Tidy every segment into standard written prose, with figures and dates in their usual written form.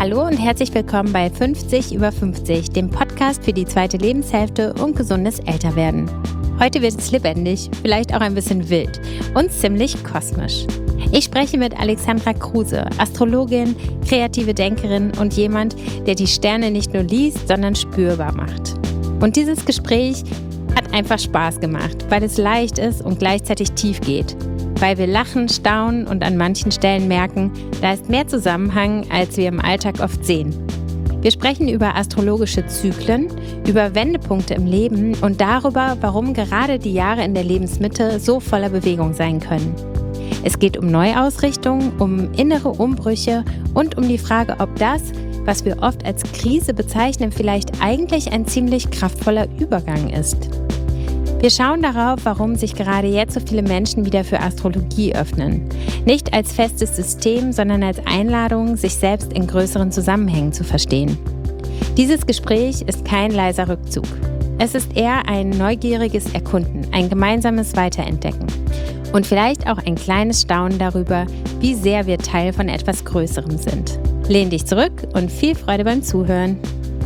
Hallo und herzlich willkommen bei 50 über 50, dem Podcast für die zweite Lebenshälfte und gesundes Älterwerden. Heute wird es lebendig, vielleicht auch ein bisschen wild und ziemlich kosmisch. Ich spreche mit Alexandra Kruse, Astrologin, kreative Denkerin und jemand, der die Sterne nicht nur liest, sondern spürbar macht. Und dieses Gespräch hat einfach Spaß gemacht, weil es leicht ist und gleichzeitig tief geht. Weil wir lachen, staunen und an manchen Stellen merken, da ist mehr Zusammenhang, als wir im Alltag oft sehen. Wir sprechen über astrologische Zyklen, über Wendepunkte im Leben und darüber, warum gerade die Jahre in der Lebensmitte so voller Bewegung sein können. Es geht um Neuausrichtung, um innere Umbrüche und um die Frage, ob das, was wir oft als Krise bezeichnen, vielleicht eigentlich ein ziemlich kraftvoller Übergang ist. Wir schauen darauf, warum sich gerade jetzt so viele Menschen wieder für Astrologie öffnen. Nicht als festes System, sondern als Einladung, sich selbst in größeren Zusammenhängen zu verstehen. Dieses Gespräch ist kein leiser Rückzug. Es ist eher ein neugieriges Erkunden, ein gemeinsames Weiterentdecken. Und vielleicht auch ein kleines Staunen darüber, wie sehr wir Teil von etwas Größerem sind. Lehn dich zurück und viel Freude beim Zuhören.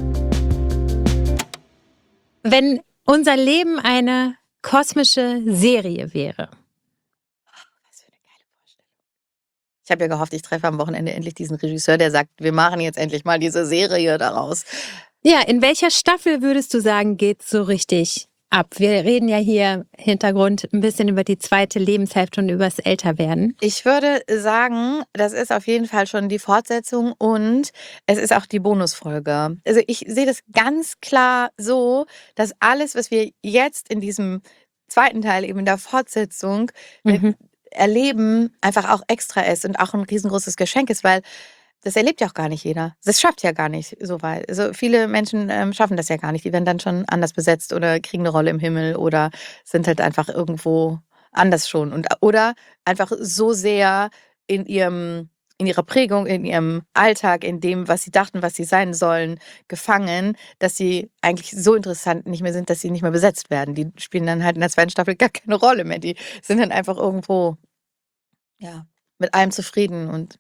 Wenn unser Leben eine kosmische Serie wäre. Was für eine geile Vorstellung. Ich habe ja gehofft, ich treffe am Wochenende endlich diesen Regisseur, der sagt, wir machen jetzt endlich mal diese Serie daraus. Ja, in welcher Staffel würdest du sagen, geht's so richtig ab? Wir reden ja hier im Hintergrund ein bisschen über die zweite Lebenshälfte und übers Älterwerden. Ich würde sagen, das ist auf jeden Fall schon die Fortsetzung und es ist auch die Bonusfolge. Also ich sehe das ganz klar so, dass alles, was wir jetzt in diesem zweiten Teil, eben in der Fortsetzung, erleben, einfach auch extra ist und auch ein riesengroßes Geschenk ist, weil das erlebt ja auch gar nicht jeder. Das schafft ja gar nicht so weit. Also viele Menschen schaffen das ja gar nicht. Die werden dann schon anders besetzt oder kriegen eine Rolle im Himmel oder sind halt einfach irgendwo anders schon. Oder einfach so sehr in ihrer Prägung, in ihrem Alltag, in dem, was sie dachten, was sie sein sollen, gefangen, dass sie eigentlich so interessant nicht mehr sind, dass sie nicht mehr besetzt werden. Die spielen dann halt in der zweiten Staffel gar keine Rolle mehr. Die sind dann einfach irgendwo, ja, mit allem zufrieden und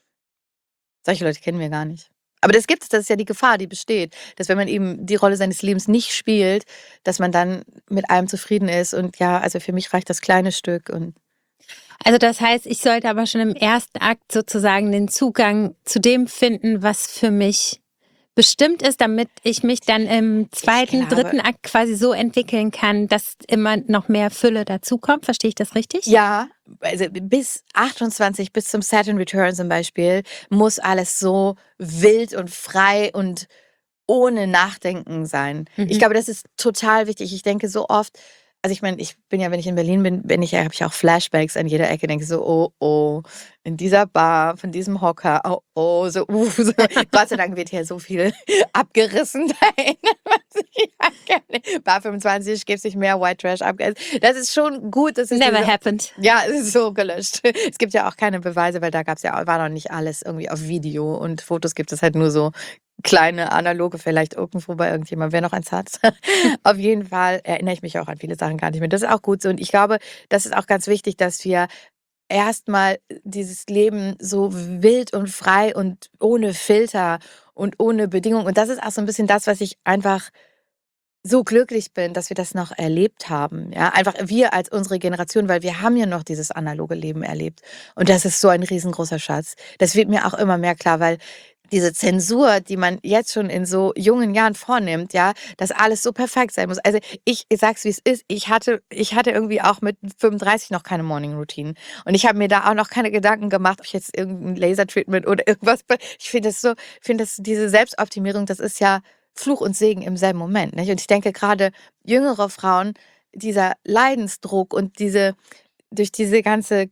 solche Leute kennen wir gar nicht. Aber das gibt es, das ist ja die Gefahr, die besteht, dass wenn man eben die Rolle seines Lebens nicht spielt, dass man dann mit allem zufrieden ist und ja, also für mich reicht das kleine Stück und Also das heißt, ich sollte aber schon im ersten Akt sozusagen den Zugang zu dem finden, was für mich bestimmt ist, damit ich mich dann im zweiten, dritten Akt quasi so entwickeln kann, dass immer noch mehr Fülle dazukommt. Verstehe ich das richtig? Ja, also bis 28, bis zum Saturn Return zum Beispiel, muss alles so wild und frei und ohne Nachdenken sein. Ich glaube, das ist total wichtig. Ich denke so oft, also ich meine, ich bin ja, wenn ich in Berlin bin, habe ich auch Flashbacks an jeder Ecke, denke so, oh, in dieser Bar, von diesem Hocker, so. Gott sei Dank wird hier so viel abgerissen. Da erinnert man sich ja gerne. Bar 25 gibt sich mehr White Trash abgerissen. Das ist schon gut. Das ist Never happened. Ja, es ist so gelöscht. Es gibt ja auch keine Beweise, weil da war noch nicht alles irgendwie auf Video und Fotos gibt es halt nur so kleine analoge, vielleicht irgendwo bei irgendjemandem, wer noch eins hat. Auf jeden Fall erinnere ich mich auch an viele Sachen gar nicht mehr. Das ist auch gut so. Und ich glaube, das ist auch ganz wichtig, dass wir erstmal dieses Leben so wild und frei und ohne Filter und ohne Bedingungen. Und das ist auch so ein bisschen das, was ich einfach so glücklich bin, dass wir das noch erlebt haben. Ja, einfach wir als unsere Generation, weil wir haben ja noch dieses analoge Leben erlebt. Und das ist so ein riesengroßer Schatz. Das wird mir auch immer mehr klar, weil diese Zensur, die man jetzt schon in so jungen Jahren vornimmt, ja, dass alles so perfekt sein muss. Also ich sag's, wie es ist. Ich hatte irgendwie auch mit 35 noch keine Morning Routine. Und ich habe mir da auch noch keine Gedanken gemacht, ob ich jetzt irgendein Lasertreatment oder irgendwas. Ich finde diese Selbstoptimierung, das ist ja Fluch und Segen im selben Moment. Nicht? Und ich denke gerade jüngere Frauen, dieser Leidensdruck und durch diese ganze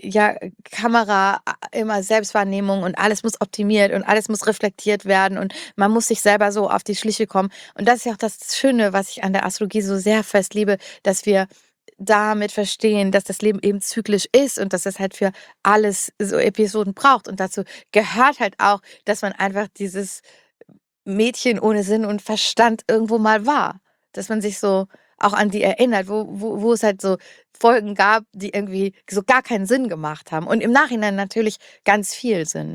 Kamera, immer Selbstwahrnehmung und alles muss optimiert und alles muss reflektiert werden und man muss sich selber so auf die Schliche kommen. Und das ist ja auch das Schöne, was ich an der Astrologie so sehr fest liebe, dass wir damit verstehen, dass das Leben eben zyklisch ist und dass es halt für alles so Episoden braucht. Und dazu gehört halt auch, dass man einfach dieses Mädchen ohne Sinn und Verstand irgendwo mal war. Dass man sich so auch an die erinnert, wo es halt so Folgen gab, die irgendwie so gar keinen Sinn gemacht haben. Und im Nachhinein natürlich ganz viel Sinn.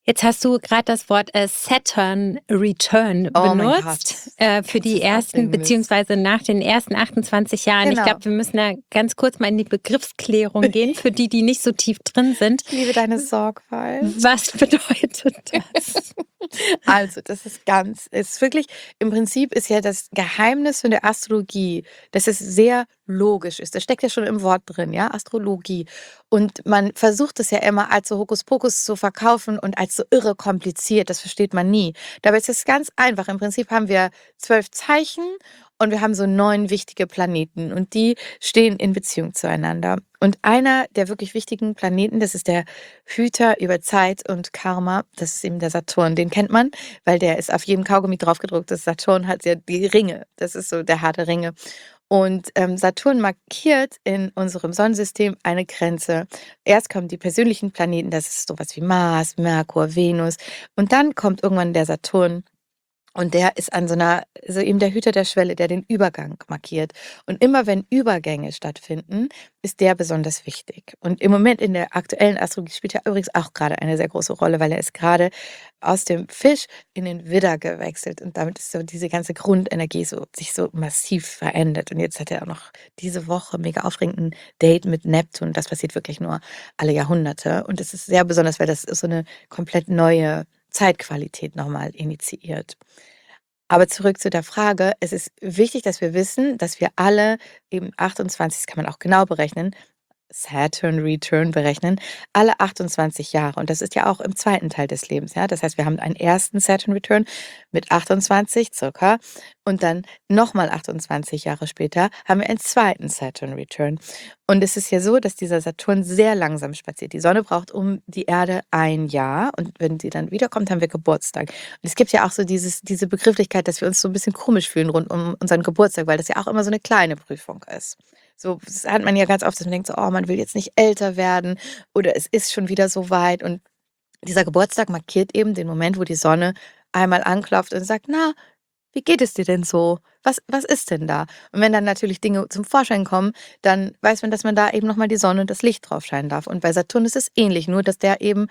Jetzt hast du gerade das Wort Saturn Return Oh mein benutzt Gott, für die kennst ersten, auswendig. beziehungsweise nach den ersten 28 Jahren. Ich Genau. glaube, wir müssen da ganz kurz mal in die Begriffsklärung gehen, für die nicht so tief drin sind. Ich liebe deine Sorgfalt. Was bedeutet das? Also, das ist wirklich, im Prinzip ist ja das Geheimnis von der Astrologie, dass es sehr logisch ist. Das steckt ja schon im Wort drin, ja, Astrologie. Und man versucht es ja immer als so Hokuspokus zu verkaufen und als so irre kompliziert. Das versteht man nie. Dabei ist es ganz einfach. Im Prinzip haben wir 12 Zeichen und wir haben so 9 wichtige Planeten und die stehen in Beziehung zueinander. Und einer der wirklich wichtigen Planeten, das ist der Hüter über Zeit und Karma, das ist eben der Saturn. Den kennt man, weil der ist auf jedem Kaugummi draufgedruckt. Das Saturn hat ja die Ringe. Das ist so der harte Ringe. Und Saturn markiert in unserem Sonnensystem eine Grenze. Erst kommen die persönlichen Planeten, das ist sowas wie Mars, Merkur, Venus. Und dann kommt irgendwann der Saturn. Und der ist an so einer, also eben der Hüter der Schwelle, der den Übergang markiert. Und immer wenn Übergänge stattfinden, ist der besonders wichtig. Und im Moment in der aktuellen Astrologie spielt er übrigens auch gerade eine sehr große Rolle, weil er ist gerade aus dem Fisch in den Widder gewechselt. Und damit ist so diese ganze Grundenergie sich so massiv verändert. Und jetzt hat er auch noch diese Woche mega aufregenden Date mit Neptun. Das passiert wirklich nur alle Jahrhunderte. Und es ist sehr besonders, weil das so eine komplett neue Zeitqualität nochmal initiiert. Aber zurück zu der Frage, es ist wichtig, dass wir wissen, dass wir alle eben 28, das kann man auch genau berechnen, Saturn Return berechnen, alle 28 Jahre. Und das ist ja auch im zweiten Teil des Lebens. Ja? Das heißt, wir haben einen ersten Saturn Return mit 28 circa und dann nochmal 28 Jahre später haben wir einen zweiten Saturn Return. Und es ist ja so, dass dieser Saturn sehr langsam spaziert. Die Sonne braucht um die Erde ein Jahr und wenn sie dann wiederkommt, haben wir Geburtstag. Und es gibt ja auch so diese Begrifflichkeit, dass wir uns so ein bisschen komisch fühlen rund um unseren Geburtstag, weil das ja auch immer so eine kleine Prüfung ist. So, das hat man ja ganz oft, dass man denkt so: „Oh, man will jetzt nicht älter werden“ oder es ist schon wieder so weit. Und dieser Geburtstag markiert eben den Moment, wo die Sonne einmal anklopft und sagt: „Na, wie geht es dir denn so? Was ist denn da?“ Und wenn dann natürlich Dinge zum Vorschein kommen, dann weiß man, dass man da eben noch mal die Sonne und das Licht drauf scheinen darf. Und bei Saturn ist es ähnlich, nur dass der eben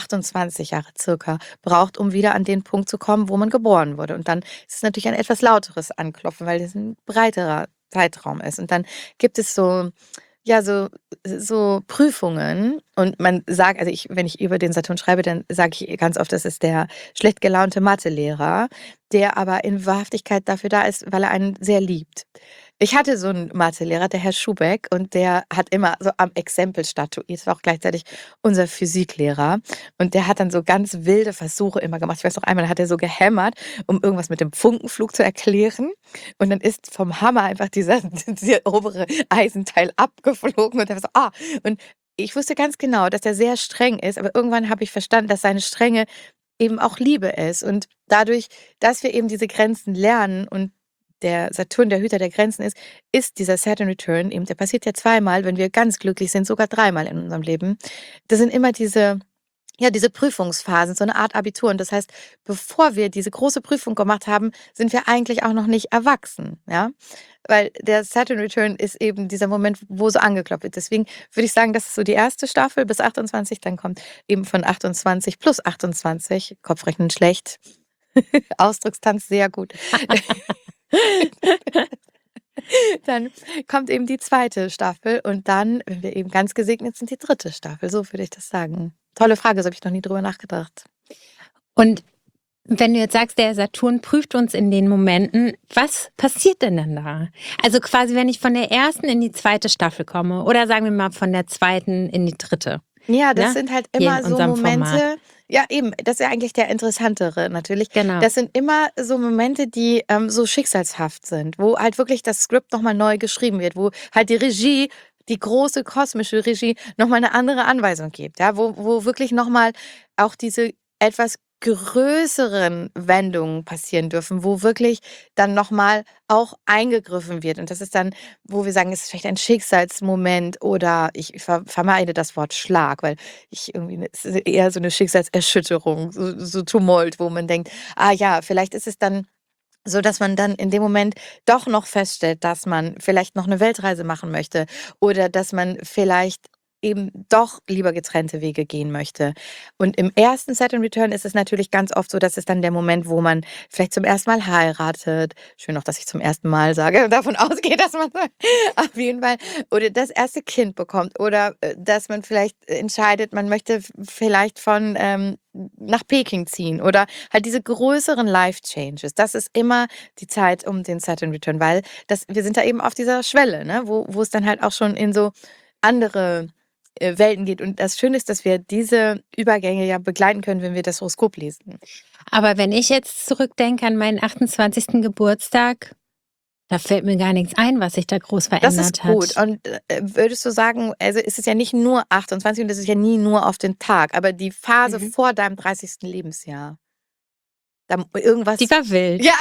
28 Jahre circa braucht, um wieder an den Punkt zu kommen, wo man geboren wurde. Und dann ist es natürlich ein etwas lauteres Anklopfen, weil das ein breiterer Zeitraum ist. Und dann gibt es so ja, so Prüfungen und man sagt also wenn ich über den Saturn schreibe, dann sage ich ganz oft, das ist der schlecht gelaunte Mathelehrer, der aber in Wahrhaftigkeit dafür da ist, weil er einen sehr liebt. Ich hatte so einen Mathelehrer, der Herr Schubeck, und der hat immer so am Exempel statuiert, war auch gleichzeitig unser Physiklehrer. Und der hat dann so ganz wilde Versuche immer gemacht. Ich weiß noch einmal, hat er so gehämmert, um irgendwas mit dem Funkenflug zu erklären. Und dann ist vom Hammer einfach dieser obere Eisenteil abgeflogen und er war so, ah. Und ich wusste ganz genau, dass er sehr streng ist, aber irgendwann habe ich verstanden, dass seine Strenge eben auch Liebe ist. Und dadurch, dass wir eben diese Grenzen lernen und der Saturn der Hüter der Grenzen ist dieser Saturn Return eben, der passiert ja zweimal, wenn wir ganz glücklich sind, sogar dreimal in unserem Leben. Das sind immer diese Prüfungsphasen, so eine Art Abitur. Und das heißt, bevor wir diese große Prüfung gemacht haben, sind wir eigentlich auch noch nicht erwachsen, ja? Weil der Saturn Return ist eben dieser Moment, wo so angeklopft wird. Deswegen würde ich sagen, das ist so die erste Staffel bis 28, dann kommt eben von 28 plus 28, Kopfrechnen schlecht, Ausdruckstanz sehr gut. Dann kommt eben die zweite Staffel und dann, wenn wir eben ganz gesegnet sind, die dritte Staffel. So würde ich das sagen. Tolle Frage, so habe ich noch nie drüber nachgedacht. Und wenn du jetzt sagst, der Saturn prüft uns in den Momenten, was passiert denn dann da? Also quasi, wenn ich von der ersten in die zweite Staffel komme oder sagen wir mal von der zweiten in die dritte. Ja, das Ne? sind halt Hier immer in so unserem Momente. Format. Ja, eben, das ist ja eigentlich der interessantere natürlich. Genau. Das sind immer so Momente, die so schicksalshaft sind, wo halt wirklich das Skript nochmal neu geschrieben wird, wo halt die Regie, die große kosmische Regie, nochmal eine andere Anweisung gibt, ja, wo wirklich nochmal auch diese etwas größeren Wendungen passieren dürfen, wo wirklich dann nochmal auch eingegriffen wird. Und das ist dann, wo wir sagen, es ist vielleicht ein Schicksalsmoment oder ich vermeide das Wort Schlag, weil es ist eher so eine Schicksalserschütterung, so Tumult, wo man denkt, ah ja, vielleicht ist es dann so, dass man dann in dem Moment doch noch feststellt, dass man vielleicht noch eine Weltreise machen möchte oder dass man vielleicht eben doch lieber getrennte Wege gehen möchte. Und im ersten Saturn Return ist es natürlich ganz oft so, dass es dann der Moment, wo man vielleicht zum ersten Mal heiratet. Schön auch, dass ich zum ersten Mal sage und davon ausgehe, dass man auf jeden Fall oder das erste Kind bekommt oder dass man vielleicht entscheidet, man möchte vielleicht von nach Peking ziehen oder halt diese größeren Life Changes. Das ist immer die Zeit um den Saturn Return, weil wir sind da eben auf dieser Schwelle, ne, wo es dann halt auch schon in so andere Welten geht. Und das Schöne ist, dass wir diese Übergänge ja begleiten können, wenn wir das Horoskop lesen. Aber wenn ich jetzt zurückdenke an meinen 28. Geburtstag, da fällt mir gar nichts ein, was sich da groß Das verändert ist gut. hat. Und würdest du sagen, also ist es ja nicht nur 28 und es ist ja nie nur auf den Tag, aber die Phase Mhm. vor deinem 30. Lebensjahr, da irgendwas. Die war wild. Ja,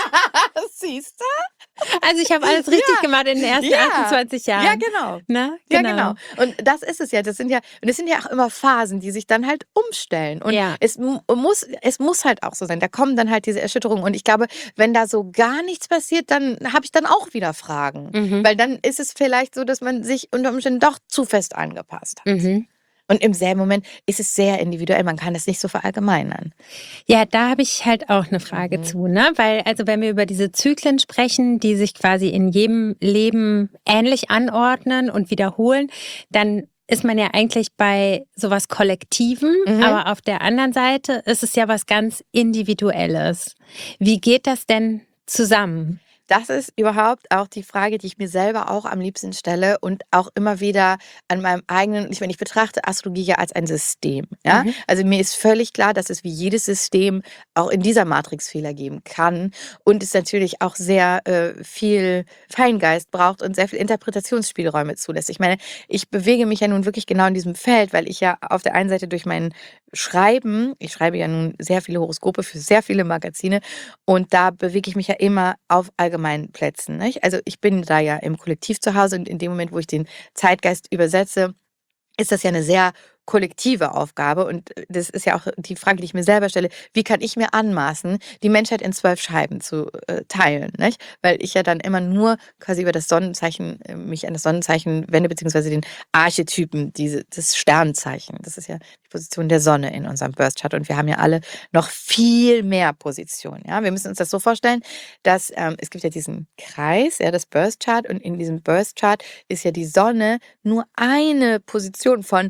siehst du? Also ich habe alles richtig Ja, gemacht in den ersten ja, 28 Jahren. ja, genau. Ne? Ja, genau. Und das ist es ja. Und es sind ja auch immer Phasen, die sich dann halt umstellen. Und Ja. es muss halt auch so sein. Da kommen dann halt diese Erschütterungen. Und ich glaube, wenn da so gar nichts passiert, dann habe ich dann auch wieder Fragen. Mhm. Weil dann ist es vielleicht so, dass man sich unter Umständen doch zu fest angepasst hat. Mhm. Und im selben Moment ist es sehr individuell. Man kann das nicht so verallgemeinern. Ja, da habe ich halt auch eine Frage zu, ne? Weil, also wenn wir über diese Zyklen sprechen, die sich quasi in jedem Leben ähnlich anordnen und wiederholen, dann ist man ja eigentlich bei sowas Kollektivem, aber auf der anderen Seite ist es ja was ganz Individuelles. Wie geht das denn zusammen? Das ist überhaupt auch die Frage, die ich mir selber auch am liebsten stelle und auch immer wieder an meinem eigenen, ich meine, ich betrachte Astrologie ja als ein System. Ja? Also mir ist völlig klar, dass es wie jedes System auch in dieser Matrix Fehler geben kann und es natürlich auch sehr viel Feingeist braucht und sehr viel Interpretationsspielräume zulässt. Ich meine, ich bewege mich ja nun wirklich genau in diesem Feld, weil ich ja auf der einen Seite durch mein Schreiben, ich schreibe ja nun sehr viele Horoskope für sehr viele Magazine und da bewege ich mich ja immer auf allgemeinen Plätzen. Nicht? Also ich bin da ja im Kollektiv zu Hause und in dem Moment, wo ich den Zeitgeist übersetze, ist das ja eine sehr kollektive Aufgabe und das ist ja auch die Frage, die ich mir selber stelle, wie kann ich mir anmaßen, die Menschheit in 12 Scheiben zu teilen, nicht? Weil ich ja dann immer nur quasi über das Sonnenzeichen, mich an das Sonnenzeichen wende, beziehungsweise den Archetypen, das Sternzeichen, das ist ja die Position der Sonne in unserem Birth Chart und wir haben ja alle noch viel mehr Positionen, ja? Wir müssen uns das so vorstellen, dass es gibt ja diesen Kreis, ja, das Birth Chart und in diesem Birth Chart ist ja die Sonne nur eine Position von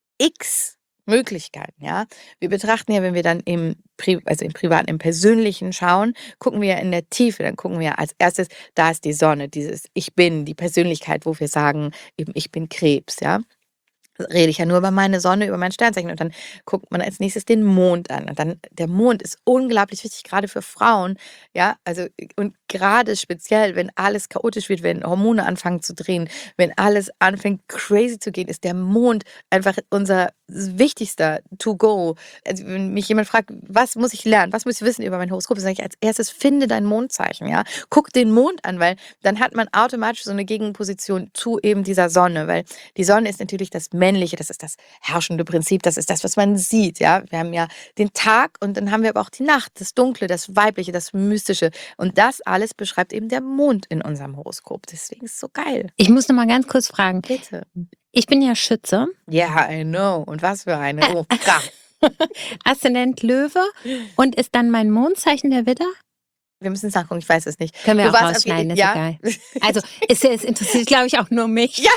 X Möglichkeiten, ja. Wir betrachten ja, wenn wir dann im Privaten, im Persönlichen schauen, gucken wir ja in der Tiefe, dann gucken wir ja als erstes, da ist die Sonne, dieses Ich Bin, die Persönlichkeit, wo wir sagen, eben ich bin Krebs, ja. Rede ich ja nur über meine Sonne, über mein Sternzeichen und dann guckt man als nächstes den Mond an und dann der Mond ist unglaublich wichtig, gerade für Frauen, ja, also und gerade speziell, wenn alles chaotisch wird, wenn Hormone anfangen zu drehen, wenn alles anfängt crazy zu gehen, ist der Mond einfach unser wichtigster To-Go. Also wenn mich jemand fragt, was muss ich lernen, was muss ich wissen über mein Horoskop, dann sage ich als erstes, finde dein Mondzeichen, ja, guck den Mond an, weil dann hat man automatisch so eine Gegenposition zu eben dieser Sonne, weil die Sonne ist natürlich das Männliche, das ist das herrschende Prinzip, das ist das, was man sieht, ja. Wir haben ja den Tag und dann haben wir aber auch die Nacht, das Dunkle, das Weibliche, das Mystische und das alles beschreibt eben der Mond in unserem Horoskop. Deswegen ist es so geil. Ich muss noch mal ganz kurz fragen. Bitte. Ich bin ja Schütze. Ja, I know. Und was für eine. Oh, Aszendent Löwe. Und ist dann mein Mondzeichen der Widder? Wir müssen es nachgucken, ich weiß es nicht. Können wir Du auch warst rausschneiden, ist ja? egal. Also es interessiert, glaube ich, auch nur mich. Ja.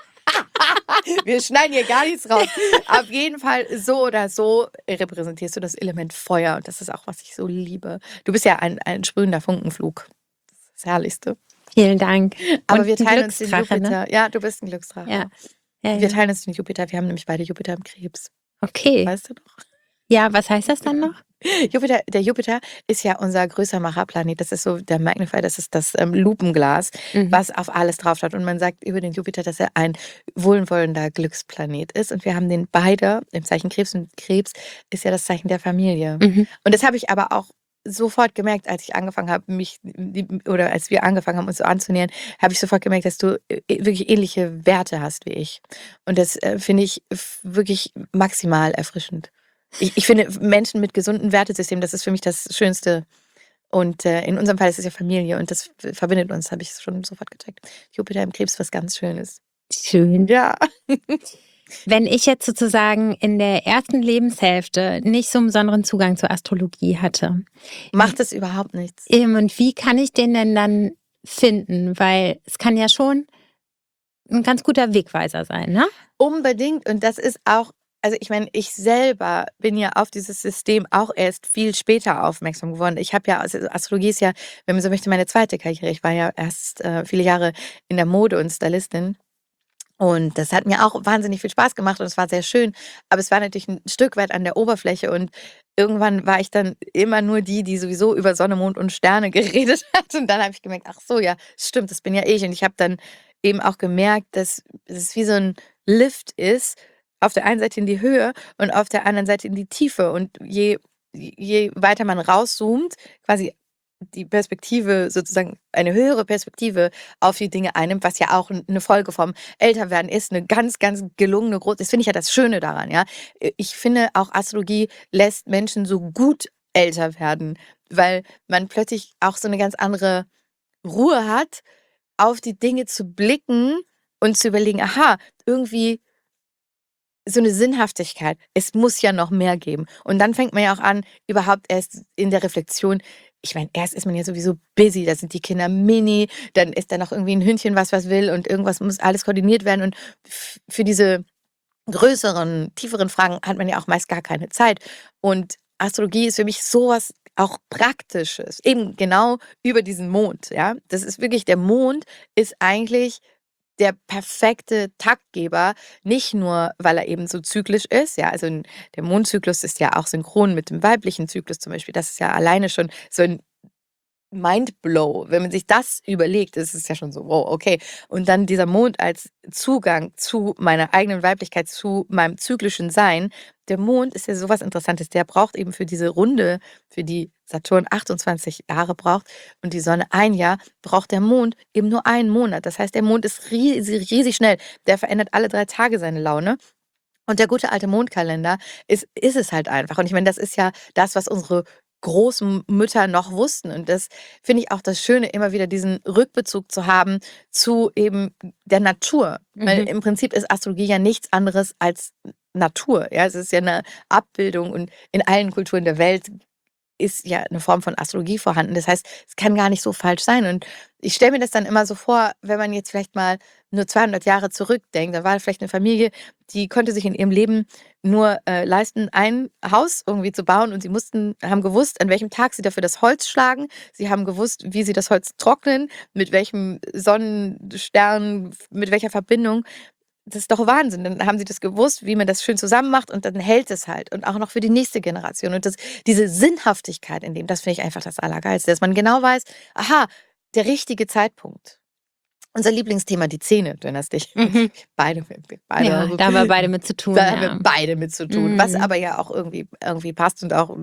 Wir schneiden hier gar nichts raus. Auf jeden Fall, so oder so repräsentierst du das Element Feuer. Und das ist auch, was ich so liebe. Du bist ja ein sprühender Funkenflug. Das ist das Herrlichste. Vielen Dank. Aber Und wir ein teilen uns den Glücksdrache, Jupiter. ne? Ja, du bist ein Glücksdrache. Ja. Wir teilen uns den Jupiter. Wir haben nämlich beide Jupiter im Krebs. Okay. Weißt du noch? Ja, was heißt das dann noch? Der Jupiter ist ja unser größer Macherplanet. Das ist so der Magnifier, das ist das Lupenglas, was auf alles drauf schaut. Und man sagt über den Jupiter, dass er ein wohlwollender Glücksplanet ist. Und wir haben den beide im Zeichen Krebs. Und Krebs ist ja das Zeichen der Familie. Und das habe ich aber auch sofort gemerkt, als ich angefangen habe, als wir angefangen haben, uns so anzunähern, habe ich sofort gemerkt, dass du wirklich ähnliche Werte hast wie ich. Und das finde ich wirklich maximal erfrischend. Ich finde Menschen mit gesundem Wertesystem, das ist für mich das Schönste. Und in unserem Fall ist es ja Familie und das verbindet uns, habe ich schon sofort gecheckt. Jupiter im Krebs, was ganz Schönes. Schön. Ja. Wenn ich jetzt sozusagen in der ersten Lebenshälfte nicht so einen besonderen Zugang zur Astrologie hatte, Macht es überhaupt nichts. und wie kann ich den denn dann finden? Weil es kann ja schon ein ganz guter Wegweiser sein, ne? Unbedingt. Und das ist auch, also ich meine, ich selber bin ja auf dieses System auch erst viel später aufmerksam geworden. Ich habe ja, also Astrologie ist ja, wenn man so möchte, meine zweite Karriere. Ich war ja erst viele Jahre in der Mode und Stylistin. Und das hat mir auch wahnsinnig viel Spaß gemacht und es war sehr schön. Aber es war natürlich ein Stück weit an der Oberfläche und irgendwann war ich dann immer nur die sowieso über Sonne, Mond und Sterne geredet hat. Und dann habe ich gemerkt, ach so, ja, stimmt, das bin ja ich. Und ich habe dann eben auch gemerkt, dass es wie so ein Lift ist, auf der einen Seite in die Höhe und auf der anderen Seite in die Tiefe. Und je weiter man rauszoomt, quasi die Perspektive sozusagen eine höhere Perspektive auf die Dinge einnimmt, was ja auch eine Folge vom Älterwerden ist, eine ganz, ganz gelungene große. Das finde ich ja das Schöne daran, ja. Ich finde auch Astrologie lässt Menschen so gut älter werden, weil man plötzlich auch so eine ganz andere Ruhe hat, auf die Dinge zu blicken und zu überlegen, aha, irgendwie so eine Sinnhaftigkeit. Es muss ja noch mehr geben. Und dann fängt man ja auch an, überhaupt erst in der Reflexion. Ich meine, erst ist man ja sowieso busy, da sind die Kinder mini, dann ist da noch irgendwie ein Hündchen, was will und irgendwas muss alles koordiniert werden. Und für diese größeren, tieferen Fragen hat man ja auch meist gar keine Zeit. Und Astrologie ist für mich sowas auch Praktisches. Eben genau über diesen Mond, ja. Das ist wirklich, der Mond ist eigentlich der perfekte Taktgeber, nicht nur, weil er eben so zyklisch ist, ja, also der Mondzyklus ist ja auch synchron mit dem weiblichen Zyklus zum Beispiel, das ist ja alleine schon so ein Mindblow. Wenn man sich das überlegt, ist es ja schon so, wow, okay. Und dann dieser Mond als Zugang zu meiner eigenen Weiblichkeit, zu meinem zyklischen Sein. Der Mond ist ja sowas Interessantes. Der braucht eben für diese Runde, für die Saturn 28 Jahre braucht und die Sonne ein Jahr, braucht der Mond eben nur einen Monat. Das heißt, der Mond ist riesig, riesig schnell. Der verändert alle 3 Tage seine Laune. Und der gute alte Mondkalender ist es halt einfach. Und ich meine, das ist ja das, was unsere Großmütter noch wussten. Und das finde ich auch das Schöne, immer wieder diesen Rückbezug zu haben zu eben der Natur. Weil im Prinzip ist Astrologie ja nichts anderes als Natur. Ja, es ist ja eine Abbildung und in allen Kulturen der Welt ist ja eine Form von Astrologie vorhanden. Das heißt, es kann gar nicht so falsch sein. Und ich stelle mir das dann immer so vor, wenn man jetzt vielleicht mal nur 200 Jahre zurückdenkt, da war vielleicht eine Familie, die konnte sich in ihrem Leben nur leisten, ein Haus irgendwie zu bauen und sie haben gewusst, an welchem Tag sie dafür das Holz schlagen. Sie haben gewusst, wie sie das Holz trocknen, mit welchem Sonnenstern, mit welcher Verbindung. Das ist doch Wahnsinn. Dann haben sie das gewusst, wie man das schön zusammen macht und dann hält es halt. Und auch noch für die nächste Generation. Und diese Sinnhaftigkeit in dem, das finde ich einfach das Allergeilste. Dass man genau weiß, aha, der richtige Zeitpunkt. Unser Lieblingsthema, die Zähne, du erinnerst dich. Beide, Ja, da haben wir beide mit zu tun. da haben wir beide mit zu tun. Was aber ja auch irgendwie passt und auch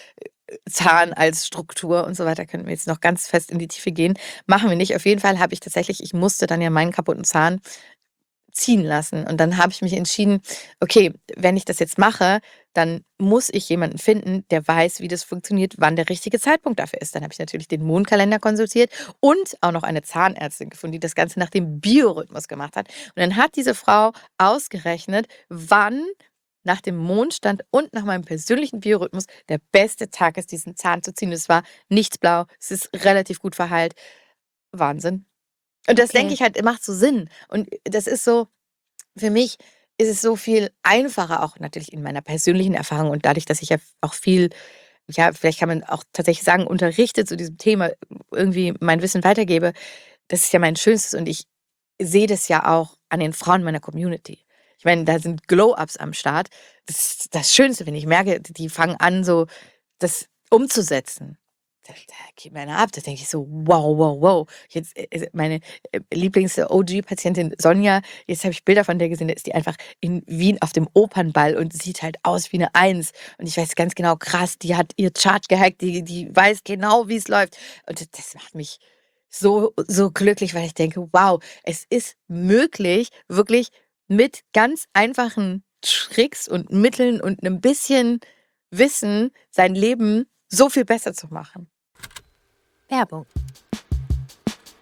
Zahn als Struktur und so weiter, können wir jetzt noch ganz fest in die Tiefe gehen. Machen wir nicht. Auf jeden Fall habe ich musste dann ja meinen kaputten Zahn ziehen lassen. Und dann habe ich mich entschieden, okay, wenn ich das jetzt mache, dann muss ich jemanden finden, der weiß, wie das funktioniert, wann der richtige Zeitpunkt dafür ist. Dann habe ich natürlich den Mondkalender konsultiert und auch noch eine Zahnärztin gefunden, die das Ganze nach dem Biorhythmus gemacht hat. Und dann hat diese Frau ausgerechnet, wann nach dem Mondstand und nach meinem persönlichen Biorhythmus der beste Tag ist, diesen Zahn zu ziehen. Es war nichts blau, es ist relativ gut verheilt. Wahnsinn. Und das denke ich halt, macht so Sinn. Und das ist so, für mich ist es so viel einfacher, auch natürlich in meiner persönlichen Erfahrung und dadurch, dass ich ja auch viel, ja, vielleicht kann man auch tatsächlich sagen, unterrichtet zu diesem Thema, irgendwie mein Wissen weitergebe. Das ist ja mein Schönstes und ich sehe das ja auch an den Frauen meiner Community. Ich meine, da sind Glow-Ups am Start. Das ist das Schönste, wenn ich merke, die fangen an, so das umzusetzen. Da geht mir einer ab, da denke ich so, wow, wow, wow. Jetzt meine Lieblings-OG-Patientin Sonja, jetzt habe ich Bilder von der gesehen, da ist die einfach in Wien auf dem Opernball und sieht halt aus wie eine Eins. Und ich weiß ganz genau, krass, die hat ihr Chart gehackt, die weiß genau, wie es läuft. Und das macht mich so, so glücklich, weil ich denke, wow, es ist möglich, wirklich mit ganz einfachen Tricks und Mitteln und einem bisschen Wissen sein Leben so viel besser zu machen. Werbung.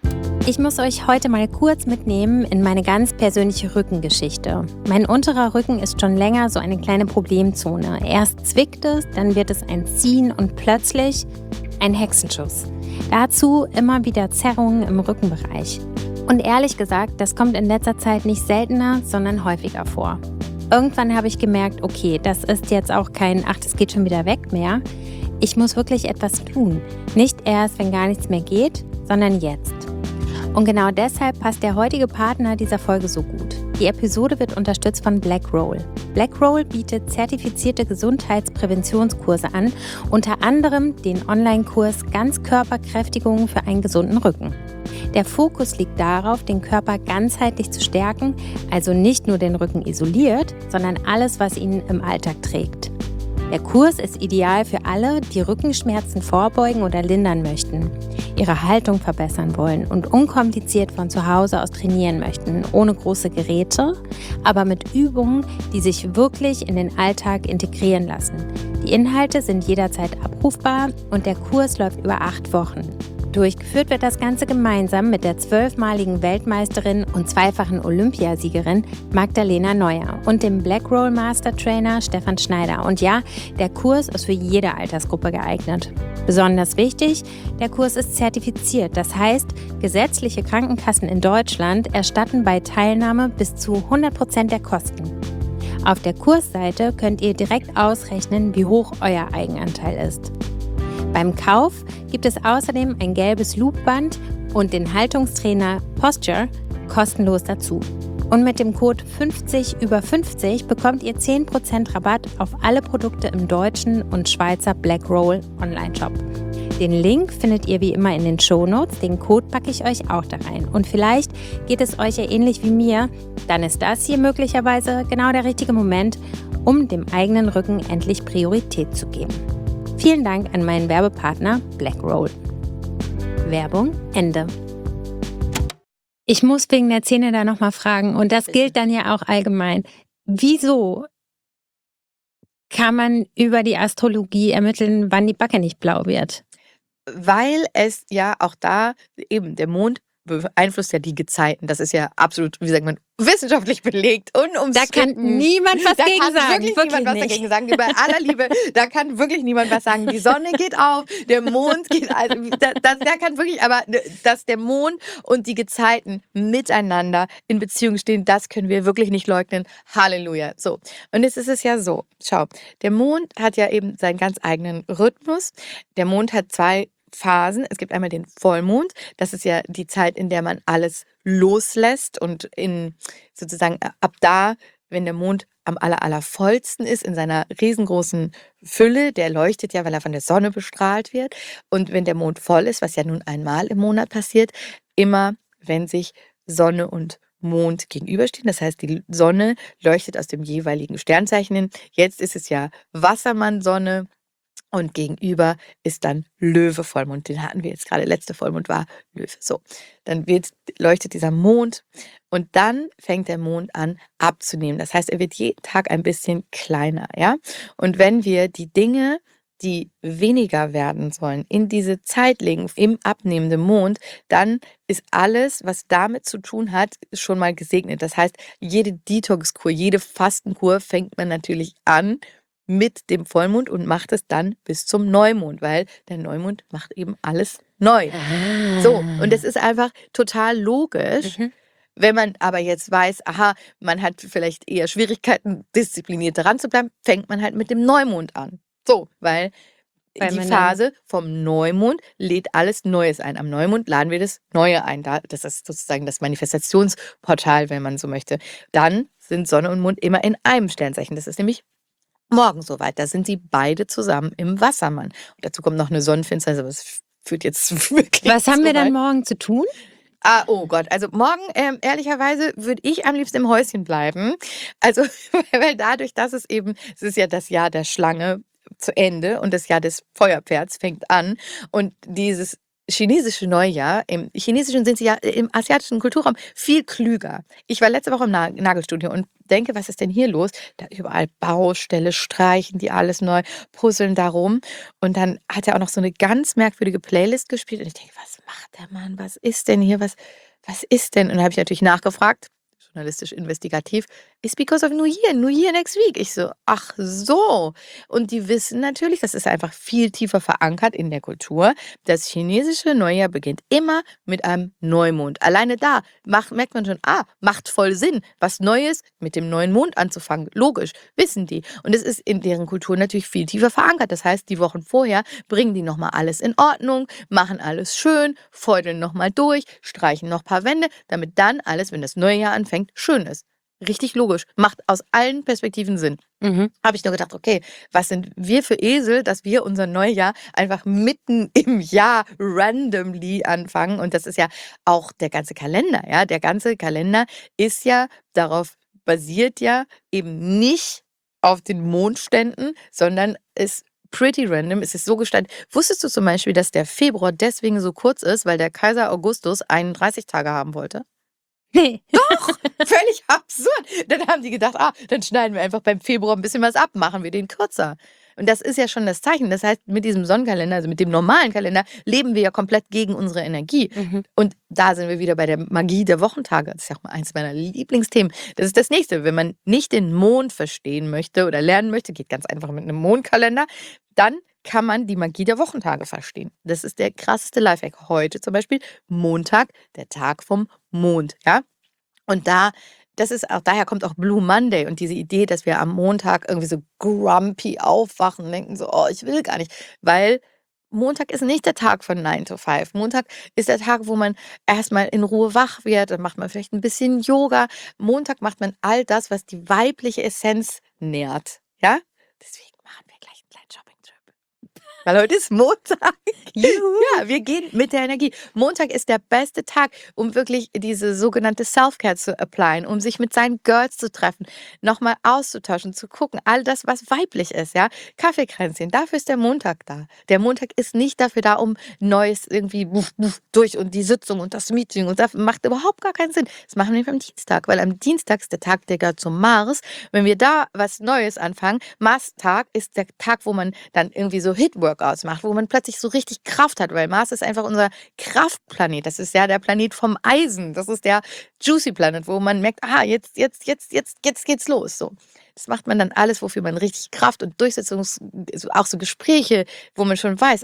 Ich muss euch heute mal kurz mitnehmen in meine ganz persönliche Rückengeschichte. Mein unterer Rücken ist schon länger so eine kleine Problemzone. Erst zwickt es, dann wird es ein Ziehen und plötzlich ein Hexenschuss. Dazu immer wieder Zerrungen im Rückenbereich. Und ehrlich gesagt, das kommt in letzter Zeit nicht seltener, sondern häufiger vor. Irgendwann habe ich gemerkt, okay, das ist jetzt auch kein "Ach, das geht schon wieder weg" mehr. Ich muss wirklich etwas tun. Nicht erst, wenn gar nichts mehr geht, sondern jetzt. Und genau deshalb passt der heutige Partner dieser Folge so gut. Die Episode wird unterstützt von Blackroll. Blackroll bietet zertifizierte Gesundheitspräventionskurse an, unter anderem den Online-Kurs Ganzkörperkräftigung für einen gesunden Rücken. Der Fokus liegt darauf, den Körper ganzheitlich zu stärken, also nicht nur den Rücken isoliert, sondern alles, was ihn im Alltag trägt. Der Kurs ist ideal für alle, die Rückenschmerzen vorbeugen oder lindern möchten, ihre Haltung verbessern wollen und unkompliziert von zu Hause aus trainieren möchten, ohne große Geräte, aber mit Übungen, die sich wirklich in den Alltag integrieren lassen. Die Inhalte sind jederzeit abrufbar und der Kurs läuft über 8 Wochen. Durchgeführt wird das Ganze gemeinsam mit der 12-maligen Weltmeisterin und zweifachen Olympiasiegerin Magdalena Neuer und dem Blackroll Master Trainer Stefan Schneider. Und ja, der Kurs ist für jede Altersgruppe geeignet. Besonders wichtig, der Kurs ist zertifiziert. Das heißt, gesetzliche Krankenkassen in Deutschland erstatten bei Teilnahme bis zu 100% der Kosten. Auf der Kursseite könnt ihr direkt ausrechnen, wie hoch euer Eigenanteil ist. Beim Kauf gibt es außerdem ein gelbes Loopband und den Haltungstrainer Posture kostenlos dazu. Und mit dem Code 50über50 bekommt ihr 10% Rabatt auf alle Produkte im deutschen und Schweizer Blackroll Online-Shop. Den Link findet ihr wie immer in den Shownotes, den Code packe ich euch auch da rein. Und vielleicht geht es euch ja ähnlich wie mir, dann ist das hier möglicherweise genau der richtige Moment, um dem eigenen Rücken endlich Priorität zu geben. Vielen Dank an meinen Werbepartner Blackroll. Werbung Ende. Ich muss wegen der Zähne da nochmal fragen, und das gilt dann ja auch allgemein. Wieso kann man über die Astrologie ermitteln, wann die Backe nicht blau wird? Weil es ja auch da eben der Mond beeinflusst ja die Gezeiten. Das ist ja absolut, wie sagt man, wissenschaftlich belegt, unumstritten. Da kann niemand was gegen sagen. Da kann wirklich niemand was dagegen sagen. Bei aller Liebe, da kann wirklich niemand was sagen. Die Sonne geht auf, der Mond geht, also da kann wirklich, aber dass der Mond und die Gezeiten miteinander in Beziehung stehen, das können wir wirklich nicht leugnen. Halleluja. So. Und jetzt ist es ja so. Schau, der Mond hat ja eben seinen ganz eigenen Rhythmus. Der Mond hat 2 Phasen. Es gibt einmal den Vollmond. Das ist ja die Zeit, in der man alles loslässt und in sozusagen ab da, wenn der Mond am allervollsten ist, in seiner riesengroßen Fülle, der leuchtet ja, weil er von der Sonne bestrahlt wird. Und wenn der Mond voll ist, was ja nun einmal im Monat passiert, immer wenn sich Sonne und Mond gegenüberstehen. Das heißt, die Sonne leuchtet aus dem jeweiligen Sternzeichen hin. Jetzt ist es ja Wassermann-Sonne. Und gegenüber ist dann Löwe Vollmond. Den hatten wir jetzt gerade. Letzte Vollmond war Löwe. So, dann leuchtet dieser Mond und dann fängt der Mond an abzunehmen. Das heißt, er wird jeden Tag ein bisschen kleiner, ja. Und wenn wir die Dinge, die weniger werden sollen, in diese Zeit legen, im abnehmenden Mond, dann ist alles, was damit zu tun hat, schon mal gesegnet. Das heißt, jede Detox-Kur, jede Fastenkur fängt man natürlich an mit dem Vollmond und macht es dann bis zum Neumond, weil der Neumond macht eben alles neu. So, und das ist einfach total logisch. Wenn man aber jetzt weiß, aha, man hat vielleicht eher Schwierigkeiten, diszipliniert daran zu bleiben, fängt man halt mit dem Neumond an. So, weil die Phase vom Neumond lädt alles Neues ein. Am Neumond laden wir das Neue ein. Das ist sozusagen das Manifestationsportal, wenn man so möchte. Dann sind Sonne und Mond immer in einem Sternzeichen. Das ist nämlich morgen soweit. Da sind sie beide zusammen im Wassermann. Und dazu kommt noch eine Sonnenfinsternis, aber es führt jetzt wirklich. Was haben wir dann morgen zu tun? Oh Gott, also morgen, ehrlicherweise, würde ich am liebsten im Häuschen bleiben. Also, weil dadurch, dass es ist ja das Jahr der Schlange zu Ende und das Jahr des Feuerpferds fängt an. Und dieses chinesische Neujahr, im Chinesischen sind sie ja im asiatischen Kulturraum viel klüger. Ich war letzte Woche im Nagelstudio und denke, was ist denn hier los? Da überall Baustelle, streichen die alles neu, puzzeln darum. Und dann hat er auch noch so eine ganz merkwürdige Playlist gespielt. Und ich denke, was macht der Mann? Was ist denn hier? Was ist denn? Und dann habe ich natürlich nachgefragt, journalistisch investigativ, it's because of New Year next week. Ich so, ach so. Und die wissen natürlich, das ist einfach viel tiefer verankert in der Kultur. Das chinesische Neujahr beginnt immer mit einem Neumond. Alleine da merkt man schon, macht voll Sinn, was Neues mit dem neuen Mond anzufangen. Logisch, wissen die. Und es ist in deren Kultur natürlich viel tiefer verankert. Das heißt, die Wochen vorher bringen die nochmal alles in Ordnung, machen alles schön, feudeln nochmal durch, streichen noch ein paar Wände, damit dann alles, wenn das neue Jahr anfängt, schön ist. Richtig logisch. Macht aus allen Perspektiven Sinn. Habe ich nur gedacht, okay, was sind wir für Esel, dass wir unser Neujahr einfach mitten im Jahr randomly anfangen. Und das ist ja auch der ganze Kalender. Ja, der ganze Kalender ist ja darauf basiert ja eben nicht auf den Mondständen, sondern ist pretty random. Es ist so gestaltet. Wusstest du zum Beispiel, dass der Februar deswegen so kurz ist, weil der Kaiser Augustus 31 Tage haben wollte? Nee. Doch, völlig absurd. Dann haben die gedacht, dann schneiden wir einfach beim Februar ein bisschen was ab, machen wir den kürzer. Und das ist ja schon das Zeichen. Das heißt, mit diesem Sonnenkalender, also mit dem normalen Kalender, leben wir ja komplett gegen unsere Energie. Und da sind wir wieder bei der Magie der Wochentage. Das ist ja auch mal eins meiner Lieblingsthemen. Das ist das Nächste. Wenn man nicht den Mond verstehen möchte oder lernen möchte, geht ganz einfach mit einem Mondkalender, dann kann man die Magie der Wochentage verstehen. Das ist der krasseste Lifehack. Heute zum Beispiel Montag, der Tag vom Mond. Ja? Und daher kommt auch Blue Monday und diese Idee, dass wir am Montag irgendwie so grumpy aufwachen und denken so, ich will gar nicht. Weil Montag ist nicht der Tag von 9 to 5. Montag ist der Tag, wo man erstmal in Ruhe wach wird. Dann macht man vielleicht ein bisschen Yoga. Montag macht man all das, was die weibliche Essenz nährt. Ja? Deswegen machen wir gleich einen kleinen Shopping-Trip. Weil heute ist Montag. Ja, wir gehen mit der Energie. Montag ist der beste Tag, um wirklich diese sogenannte Self-Care zu applyen, um sich mit seinen Girls zu treffen, nochmal auszutauschen, zu gucken, all das, was weiblich ist, ja. Kaffeekränzchen, dafür ist der Montag da. Der Montag ist nicht dafür da, um Neues irgendwie durch und die Sitzung und das Meeting und das macht überhaupt gar keinen Sinn. Das machen wir nicht am Dienstag, weil am Dienstag ist der Tag, der gehört zum Mars. Wenn wir da was Neues anfangen, Mars-Tag ist der Tag, wo man dann irgendwie so Hit-Workouts macht, wo man plötzlich so richtig Kraft hat, weil Mars ist einfach unser Kraftplanet. Das ist ja der Planet vom Eisen. Das ist der Juicy Planet, wo man merkt, jetzt geht's los. So. Das macht man dann alles, wofür man richtig Kraft und Durchsetzung, auch so Gespräche, wo man schon weiß,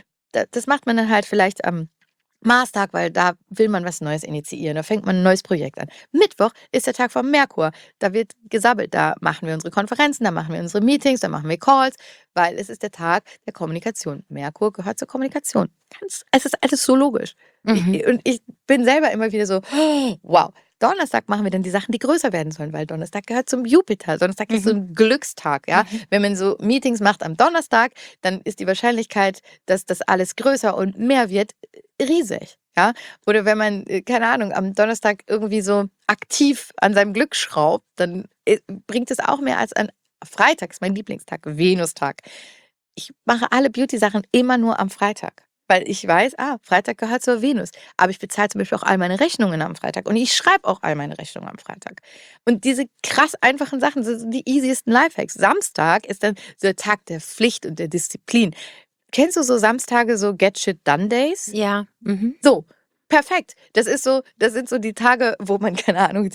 das macht man dann halt vielleicht am Marstag, weil da will man was Neues initiieren. Da fängt man ein neues Projekt an. Mittwoch ist der Tag vom Merkur. Da wird gesabbelt. Da machen wir unsere Konferenzen, da machen wir unsere Meetings, da machen wir Calls, weil es ist der Tag der Kommunikation. Merkur gehört zur Kommunikation. Es ist alles so logisch. Und ich bin selber immer wieder so, wow. Donnerstag machen wir dann die Sachen, die größer werden sollen, weil Donnerstag gehört zum Jupiter. Donnerstag ist so ein Glückstag. Ja? Wenn man so Meetings macht am Donnerstag, dann ist die Wahrscheinlichkeit, dass das alles größer und mehr wird, riesig. Ja? Oder wenn man, keine Ahnung, am Donnerstag irgendwie so aktiv an seinem Glück schraubt, dann bringt es auch mehr als an Freitag, ist mein Lieblingstag, Venustag. Ich mache alle Beauty-Sachen immer nur am Freitag. Weil ich weiß, Freitag gehört zur Venus. Aber ich bezahle zum Beispiel auch all meine Rechnungen am Freitag. Und ich schreibe auch all meine Rechnungen am Freitag. Und diese krass einfachen Sachen sind die easiesten Lifehacks. Samstag ist dann so der Tag der Pflicht und der Disziplin. Kennst du so Samstage, so Get Shit Done Days? Ja. So. Perfekt. Das sind so die Tage, wo man, keine Ahnung,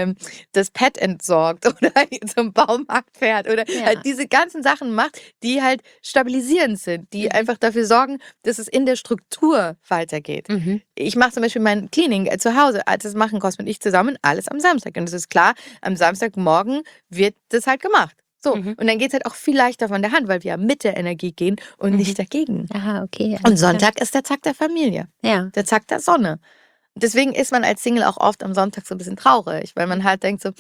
das Pet entsorgt oder zum Baumarkt fährt oder halt diese ganzen Sachen macht, die halt stabilisierend sind, die einfach dafür sorgen, dass es in der Struktur weitergeht. Ich mache zum Beispiel mein Cleaning zu Hause. Das machen Cosmo und ich zusammen alles am Samstag. Und es ist klar, am Samstagmorgen wird das halt gemacht. So, und dann geht es halt auch viel leichter von der Hand, weil wir ja mit der Energie gehen und nicht dagegen. Aha, okay. Und Sonntag ist der Tag der Familie. Ja. Der Tag der Sonne. Deswegen ist man als Single auch oft am Sonntag so ein bisschen traurig, weil man halt denkt so,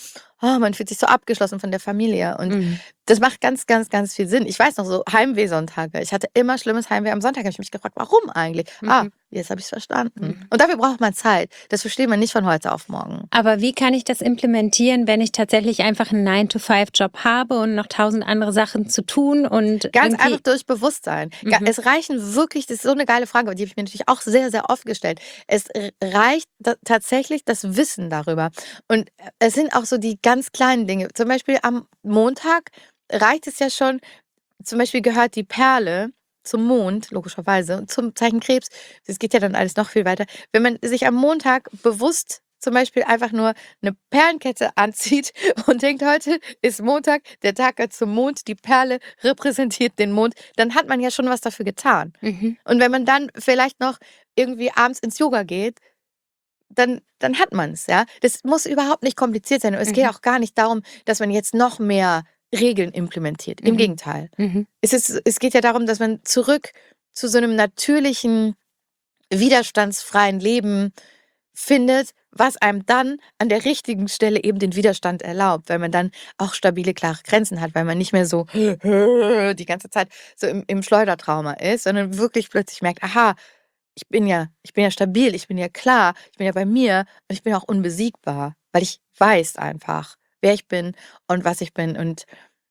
man fühlt sich so abgeschlossen von der Familie. Und das macht ganz, ganz, ganz viel Sinn. Ich weiß noch so, Heimwehsonntage. Ich hatte immer schlimmes Heimweh am Sonntag. Habe ich mich gefragt, warum eigentlich? Jetzt habe ich es verstanden. Und dafür braucht man Zeit. Das versteht man nicht von heute auf morgen. Aber wie kann ich das implementieren, wenn ich tatsächlich einfach einen 9-to-5-Job habe und noch 1000 andere Sachen zu tun? Und ganz einfach durch Bewusstsein. Es reichen wirklich, das ist so eine geile Frage, die habe ich mir natürlich auch sehr, sehr oft gestellt. Es reicht tatsächlich das Wissen darüber. Und es sind auch so die ganz kleinen Dinge. Zum Beispiel am Montag reicht es ja schon, zum Beispiel gehört die Perle zum Mond, logischerweise, und zum Zeichen Krebs. Das geht ja dann alles noch viel weiter. Wenn man sich am Montag bewusst zum Beispiel einfach nur eine Perlenkette anzieht und denkt, heute ist Montag, der Tag gehört zum Mond, die Perle repräsentiert den Mond, dann hat man ja schon was dafür getan. Und wenn man dann vielleicht noch irgendwie abends ins Yoga geht, dann hat man es, ja. Das muss überhaupt nicht kompliziert sein. Und es geht auch gar nicht darum, dass man jetzt noch mehr Regeln implementiert. Im Gegenteil. Es geht ja darum, dass man zurück zu so einem natürlichen, widerstandsfreien Leben findet, was einem dann an der richtigen Stelle eben den Widerstand erlaubt, weil man dann auch stabile, klare Grenzen hat, weil man nicht mehr so die ganze Zeit so im Schleudertrauma ist, sondern wirklich plötzlich merkt, aha, ich bin ja stabil, ich bin ja klar, ich bin ja bei mir und ich bin auch unbesiegbar, weil ich weiß einfach, wer ich bin und was ich bin. Und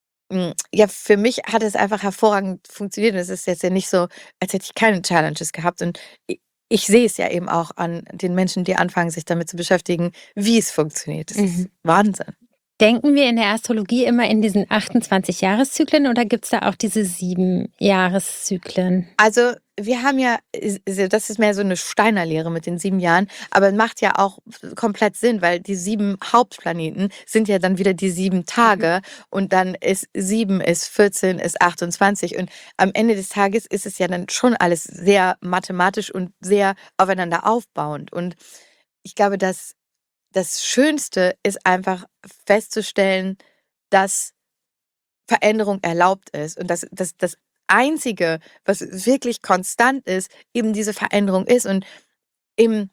ja, für mich hat es einfach hervorragend funktioniert. Und es ist jetzt ja nicht so, als hätte ich keine Challenges gehabt. Und ich sehe es ja eben auch an den Menschen, die anfangen, sich damit zu beschäftigen, wie es funktioniert. Das ist Wahnsinn. Denken wir in der Astrologie immer in diesen 28-Jahreszyklen oder gibt es da auch diese 7-Jahreszyklen? Also wir haben ja, das ist mehr so eine Steiner-Lehre mit den 7 Jahren, aber macht ja auch komplett Sinn, weil die 7 Hauptplaneten sind ja dann wieder die 7 Tage und dann ist 7, ist 14, ist 28 und am Ende des Tages ist es ja dann schon alles sehr mathematisch und sehr aufeinander aufbauend. Und ich glaube, dass das Schönste ist einfach festzustellen, dass Veränderung erlaubt ist und dass das Einzige, was wirklich konstant ist, eben diese Veränderung ist. Und eben,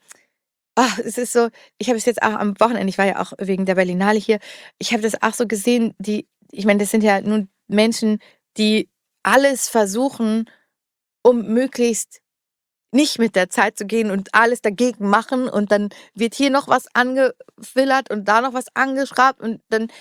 es ist so, ich habe es jetzt auch am Wochenende, ich war ja auch wegen der Berlinale hier, ich habe das auch so gesehen, ich meine, das sind ja nun Menschen, die alles versuchen, um möglichst nicht mit der Zeit zu gehen und alles dagegen machen und dann wird hier noch was angefillert und da noch was angeschraubt und dann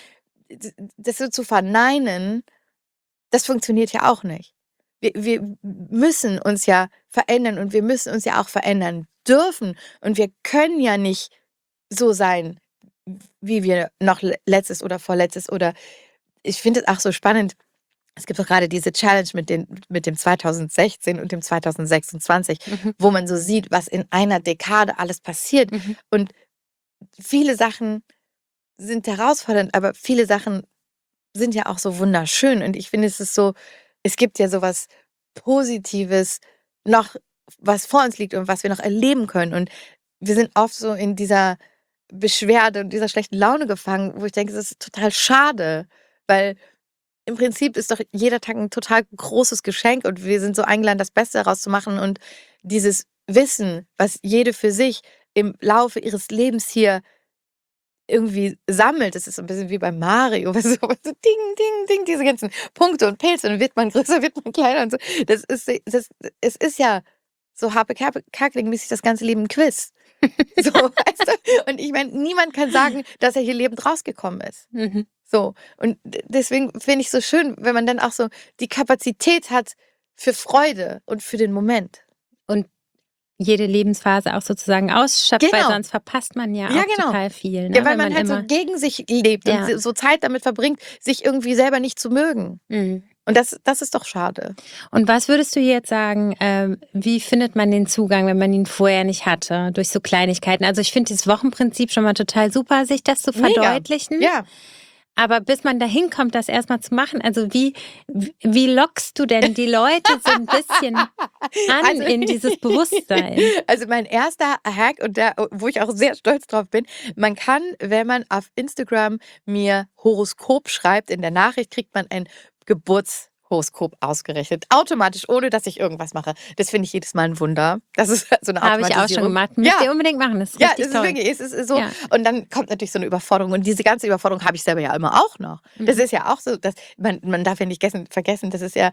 das so zu verneinen, das funktioniert ja auch nicht. Wir müssen uns ja verändern und wir müssen uns ja auch verändern dürfen und wir können ja nicht so sein, wie wir noch letztes oder vorletztes oder ich finde es auch so spannend. Es gibt doch gerade diese Challenge mit dem 2016 und dem 2026, wo man so sieht, was in einer Dekade alles passiert. Und viele Sachen sind herausfordernd, aber viele Sachen sind ja auch so wunderschön. Und ich finde, es gibt ja so was Positives noch, was vor uns liegt und was wir noch erleben können. Und wir sind oft so in dieser Beschwerde und dieser schlechten Laune gefangen, wo ich denke, das ist total schade, weil im Prinzip ist doch jeder Tag ein total großes Geschenk und wir sind so eingeladen, das Beste daraus zu machen und dieses Wissen, was jede für sich im Laufe ihres Lebens hier irgendwie sammelt, das ist so ein bisschen wie bei Mario, so ding, ding, ding, diese ganzen Punkte und Pilze, dann wird man größer, wird man kleiner und so. Es ist ja so Harpe Kerkeling-mäßig das ganze Leben ein Quiz. So, weißt du? Und ich meine, niemand kann sagen, dass er hier lebend rausgekommen ist. So, und deswegen finde ich es so schön, wenn man dann auch so die Kapazität hat für Freude und für den Moment. Und jede Lebensphase auch sozusagen ausschöpft, weil sonst verpasst man ja auch total viel. Ne? Ja, weil man halt so gegen sich lebt und so Zeit damit verbringt, sich irgendwie selber nicht zu mögen. Und das ist doch schade. Und was würdest du jetzt sagen, wie findet man den Zugang, wenn man ihn vorher nicht hatte, durch so Kleinigkeiten? Also ich finde dieses Wochenprinzip schon mal total super, sich das zu verdeutlichen. Ja. Aber bis man dahin kommt, das erstmal zu machen, also wie lockst du denn die Leute so ein bisschen an in dieses Bewusstsein? Also mein erster Hack, und wo ich auch sehr stolz drauf bin, man kann, wenn man auf Instagram mir Horoskop schreibt, in der Nachricht kriegt man ein Geburtshoroskop Horoskop ausgerechnet. Automatisch, ohne dass ich irgendwas mache. Das finde ich jedes Mal ein Wunder. Das ist so eine Habe ich auch schon Automatisierung. gemacht. Müsst Ja, ihr unbedingt machen. Das ist ja, richtig es ist toll. wirklich, es ist so. Ja. Und dann kommt natürlich so eine Überforderung. Und diese ganze Überforderung habe ich selber ja immer auch noch. Das ist ja auch so, dass man darf ja nicht vergessen, das ist ja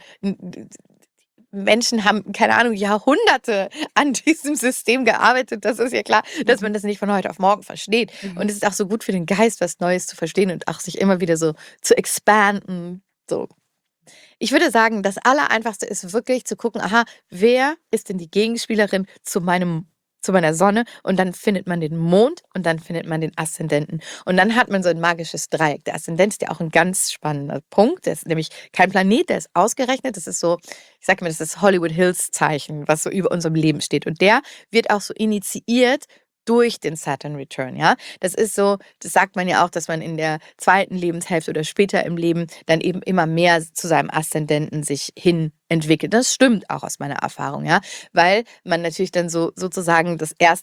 Menschen haben, keine Ahnung, Jahrhunderte an diesem System gearbeitet. Das ist ja klar, dass man das nicht von heute auf morgen versteht. Und es ist auch so gut für den Geist, was Neues zu verstehen und auch sich immer wieder so zu expanden. So. Ich würde sagen, das Allereinfachste ist wirklich zu gucken, aha, wer ist denn die Gegenspielerin zu meiner Sonne? Und dann findet man den Mond und dann findet man den Aszendenten. Und dann hat man so ein magisches Dreieck. Der Aszendent ist ja auch ein ganz spannender Punkt. Der ist nämlich kein Planet, der ist ausgerechnet. Das ist so, ich sage mal, das ist das Hollywood Hills Zeichen, was so über unserem Leben steht. Und der wird auch so initiiert durch den Saturn Return, ja. Das ist so, das sagt man ja auch, dass man in der zweiten Lebenshälfte oder später im Leben dann eben immer mehr zu seinem Aszendenten sich hin entwickelt. Das stimmt auch aus meiner Erfahrung, ja. Weil man natürlich dann so sozusagen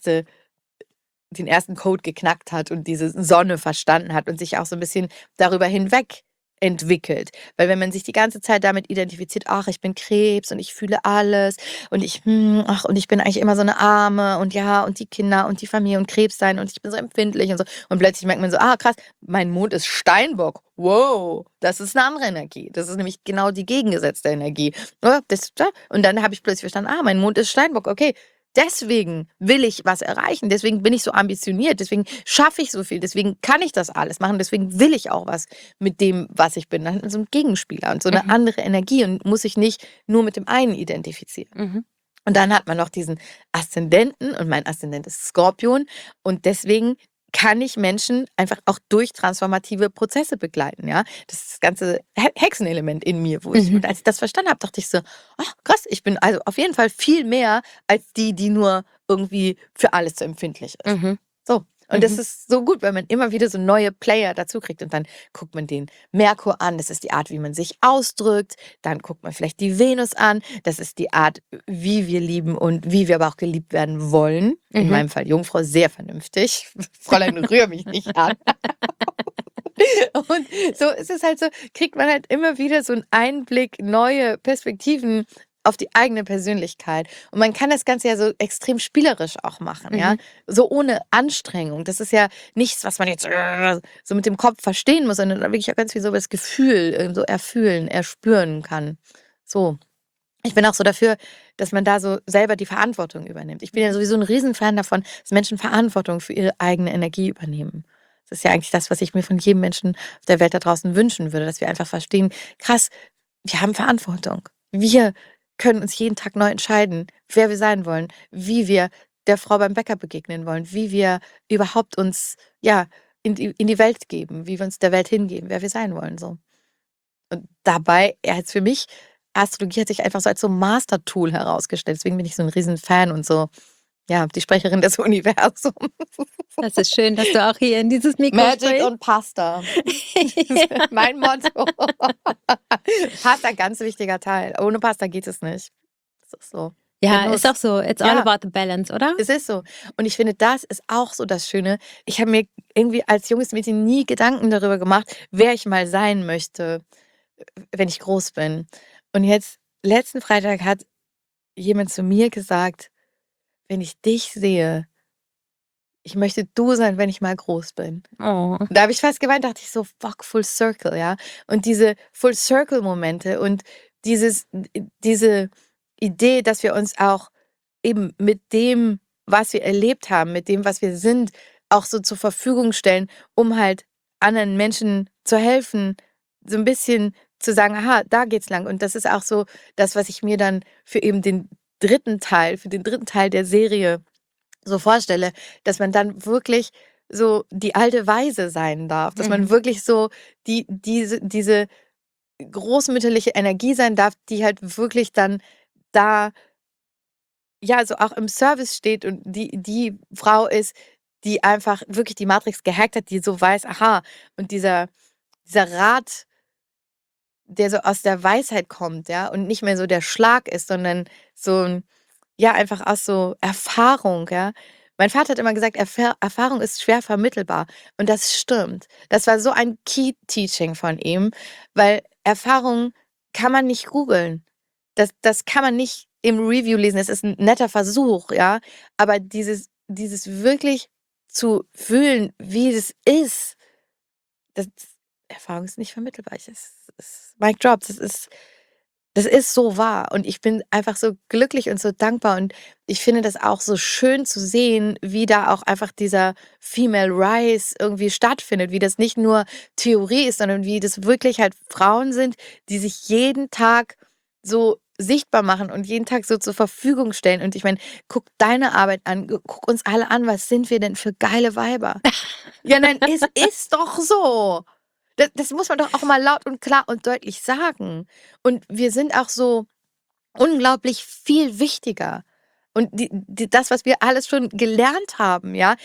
den ersten Code geknackt hat und diese Sonne verstanden hat und sich auch so ein bisschen darüber hinweg entwickelt. Weil wenn man sich die ganze Zeit damit identifiziert, ach, ich bin Krebs und ich fühle alles und und ich bin eigentlich immer so eine Arme und ja, und die Kinder und die Familie und Krebs sein und ich bin so empfindlich und so. Und plötzlich merkt man so, krass, mein Mond ist Steinbock. Wow, das ist eine andere Energie. Das ist nämlich genau die gegengesetzte Energie. Und dann habe ich plötzlich verstanden, mein Mond ist Steinbock, okay. Deswegen will ich was erreichen, deswegen bin ich so ambitioniert, deswegen schaffe ich so viel, deswegen kann ich das alles machen, deswegen will ich auch was mit dem, was ich bin. Dann hat man so einen Gegenspieler und so eine andere Energie und muss sich nicht nur mit dem einen identifizieren. Und dann hat man noch diesen Aszendenten und mein Aszendent ist Skorpion und deswegen kann ich Menschen einfach auch durch transformative Prozesse begleiten, ja. Das ist das ganze Hexenelement in mir, und als ich das verstanden habe, dachte ich so, krass, ich bin also auf jeden Fall viel mehr als die nur irgendwie für alles zu empfindlich ist. So. Und das ist so gut, weil man immer wieder so neue Player dazu kriegt. Und dann guckt man den Merkur an, das ist die Art, wie man sich ausdrückt. Dann guckt man vielleicht die Venus an, das ist die Art, wie wir lieben und wie wir aber auch geliebt werden wollen. In meinem Fall Jungfrau, sehr vernünftig. Fräulein, rühr mich nicht an. Und so ist es halt so, kriegt man halt immer wieder so einen Einblick, neue Perspektiven auf die eigene Persönlichkeit. Und man kann das Ganze ja so extrem spielerisch auch machen, ja. So ohne Anstrengung. Das ist ja nichts, was man jetzt so mit dem Kopf verstehen muss, sondern wirklich auch ganz viel so das Gefühl so erfühlen, erspüren kann. So. Ich bin auch so dafür, dass man da so selber die Verantwortung übernimmt. Ich bin ja sowieso ein Riesenfan davon, dass Menschen Verantwortung für ihre eigene Energie übernehmen. Das ist ja eigentlich das, was ich mir von jedem Menschen auf der Welt da draußen wünschen würde, dass wir einfach verstehen, krass, wir haben Verantwortung. Wir können uns jeden Tag neu entscheiden, wer wir sein wollen, wie wir der Frau beim Bäcker begegnen wollen, wie wir überhaupt uns in die Welt geben, wie wir uns der Welt hingeben, wer wir sein wollen. So. Und dabei, jetzt für mich, Astrologie hat sich einfach so als so Master-Tool herausgestellt. Deswegen bin ich so ein Riesen-Fan und so, die Sprecherin des Universums. Das ist schön, dass du auch hier in dieses Mikro Magic sprichst. und Pasta. Mein Motto. Pasta, ganz wichtiger Teil. Ohne Pasta geht es nicht. Das ist so. Ja, Genuss. ist auch so. It's all about the balance, oder? Es ist so. Und ich finde, das ist auch so das Schöne. Ich habe mir irgendwie als junges Mädchen nie Gedanken darüber gemacht, wer ich mal sein möchte, wenn ich groß bin. Und jetzt, letzten Freitag hat jemand zu mir gesagt, wenn ich dich sehe, ich möchte du sein, wenn ich mal groß bin. Oh. Da habe ich fast geweint, dachte ich so, fuck, Full Circle, ja. Und diese Full Circle-Momente und diese Idee, dass wir uns auch eben mit dem, was wir erlebt haben, mit dem, was wir sind, auch so zur Verfügung stellen, um halt anderen Menschen zu helfen, so ein bisschen zu sagen, aha, da geht's lang. Und das ist auch so das, was ich mir dann für eben den dritten Teil der Serie so vorstelle, dass man dann wirklich so die alte Weise sein darf, dass man wirklich so diese großmütterliche Energie sein darf, die halt wirklich dann da so auch im Service steht und die Frau ist, die einfach wirklich die Matrix gehackt hat, die so weiß, aha, und dieser Rat, der so aus der Weisheit kommt, ja, und nicht mehr so der Schlag ist, sondern so einfach aus so Erfahrung, ja. Mein Vater hat immer gesagt, Erfahrung ist schwer vermittelbar. Und das stimmt. Das war so ein Key-Teaching von ihm, weil Erfahrung kann man nicht googeln. Das kann man nicht im Review lesen. Es ist ein netter Versuch, ja. Aber dieses wirklich zu fühlen, wie es ist, das Erfahrung ist nicht vermittelbar. Es ist Mic drop. Das ist so wahr und ich bin einfach so glücklich und so dankbar und ich finde das auch so schön zu sehen, wie da auch einfach dieser Female Rise irgendwie stattfindet, wie das nicht nur Theorie ist, sondern wie das wirklich halt Frauen sind, die sich jeden Tag so sichtbar machen und jeden Tag so zur Verfügung stellen. Und ich meine, guck deine Arbeit an, guck uns alle an, was sind wir denn für geile Weiber? Ja, nein, es ist doch so. Das muss man doch auch mal laut und klar und deutlich sagen. Und wir sind auch so unglaublich viel wichtiger. Und das, was wir alles schon gelernt haben, ja,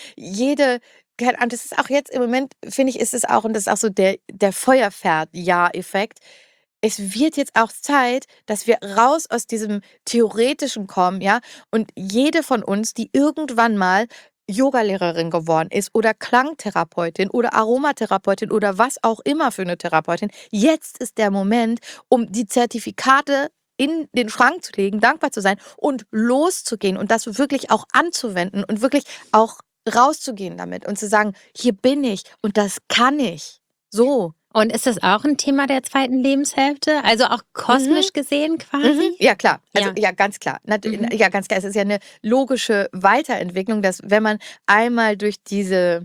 keine Ahnung, das ist auch jetzt im Moment, finde ich, ist es auch, und das ist auch so der Feuerpferd-Ja-Effekt. Es wird jetzt auch Zeit, dass wir raus aus diesem Theoretischen kommen, ja, und jede von uns, die irgendwann mal Yogalehrerin geworden ist oder Klangtherapeutin oder Aromatherapeutin oder was auch immer für eine Therapeutin, jetzt ist der Moment, um die Zertifikate in den Schrank zu legen, dankbar zu sein und loszugehen und das wirklich auch anzuwenden und wirklich auch rauszugehen damit und zu sagen, hier bin ich und das kann ich. So. Und ist das auch ein Thema der zweiten Lebenshälfte? Also auch kosmisch gesehen quasi? Ja, klar. Also, Ja. ja, ganz klar. Mhm. Ja, ganz klar. Es ist ja eine logische Weiterentwicklung, dass wenn man einmal durch diese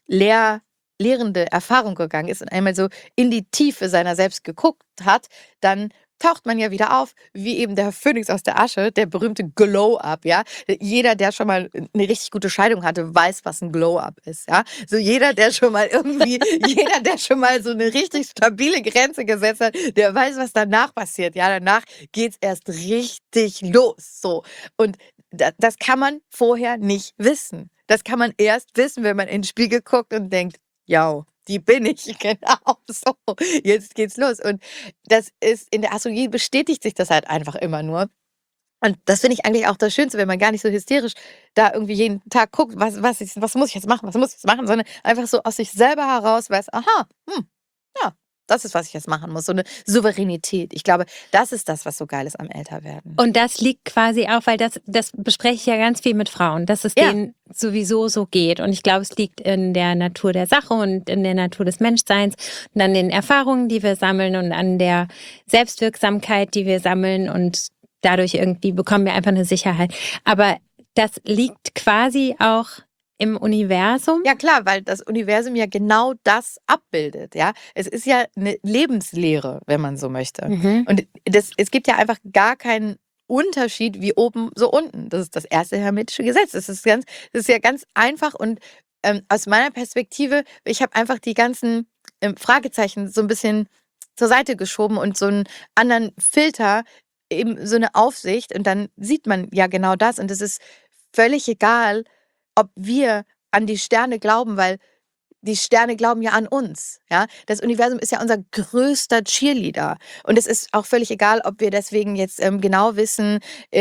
lehrende Erfahrung gegangen ist und einmal so in die Tiefe seiner selbst geguckt hat, dann taucht man ja wieder auf, wie eben der Phönix aus der Asche, der berühmte Glow-Up, ja. Jeder, der schon mal eine richtig gute Scheidung hatte, weiß, was ein Glow-Up ist, ja. So jeder, der schon mal jeder, der schon mal so eine richtig stabile Grenze gesetzt hat, der weiß, was danach passiert, ja. Danach geht's erst richtig los, so. Und das kann man vorher nicht wissen. Das kann man erst wissen, wenn man in den Spiegel guckt und denkt, ja, die bin ich, genau so. Jetzt geht's los. Und das ist, in der Astrologie bestätigt sich das halt einfach immer nur. Und das finde ich eigentlich auch das Schönste, wenn man gar nicht so hysterisch da irgendwie jeden Tag guckt, was muss ich jetzt machen, sondern einfach so aus sich selber heraus weiß, aha, ja, das ist, was ich jetzt machen muss. So eine Souveränität. Ich glaube, das ist das, was so geil ist am Älterwerden. Und das liegt quasi auch, weil das bespreche ich ja ganz viel mit Frauen, dass es denen sowieso so geht. Und ich glaube, es liegt in der Natur der Sache und in der Natur des Menschseins und an den Erfahrungen, die wir sammeln und an der Selbstwirksamkeit, die wir sammeln. Und dadurch irgendwie bekommen wir einfach eine Sicherheit. Aber das liegt quasi auch im Universum. Ja klar, weil das Universum ja genau das abbildet, ja. Es ist ja eine Lebenslehre, wenn man so möchte. Und es gibt ja einfach gar keinen Unterschied wie oben so unten. Das ist das erste hermetische Gesetz. Das ist ja ganz einfach und aus meiner Perspektive, ich habe einfach die ganzen Fragezeichen so ein bisschen zur Seite geschoben und so einen anderen Filter, eben so eine Aufsicht und dann sieht man ja genau das und es ist völlig egal, ob wir an die Sterne glauben, weil die Sterne glauben ja an uns. Ja? Das Universum ist ja unser größter Cheerleader. Und es ist auch völlig egal, ob wir deswegen jetzt genau wissen,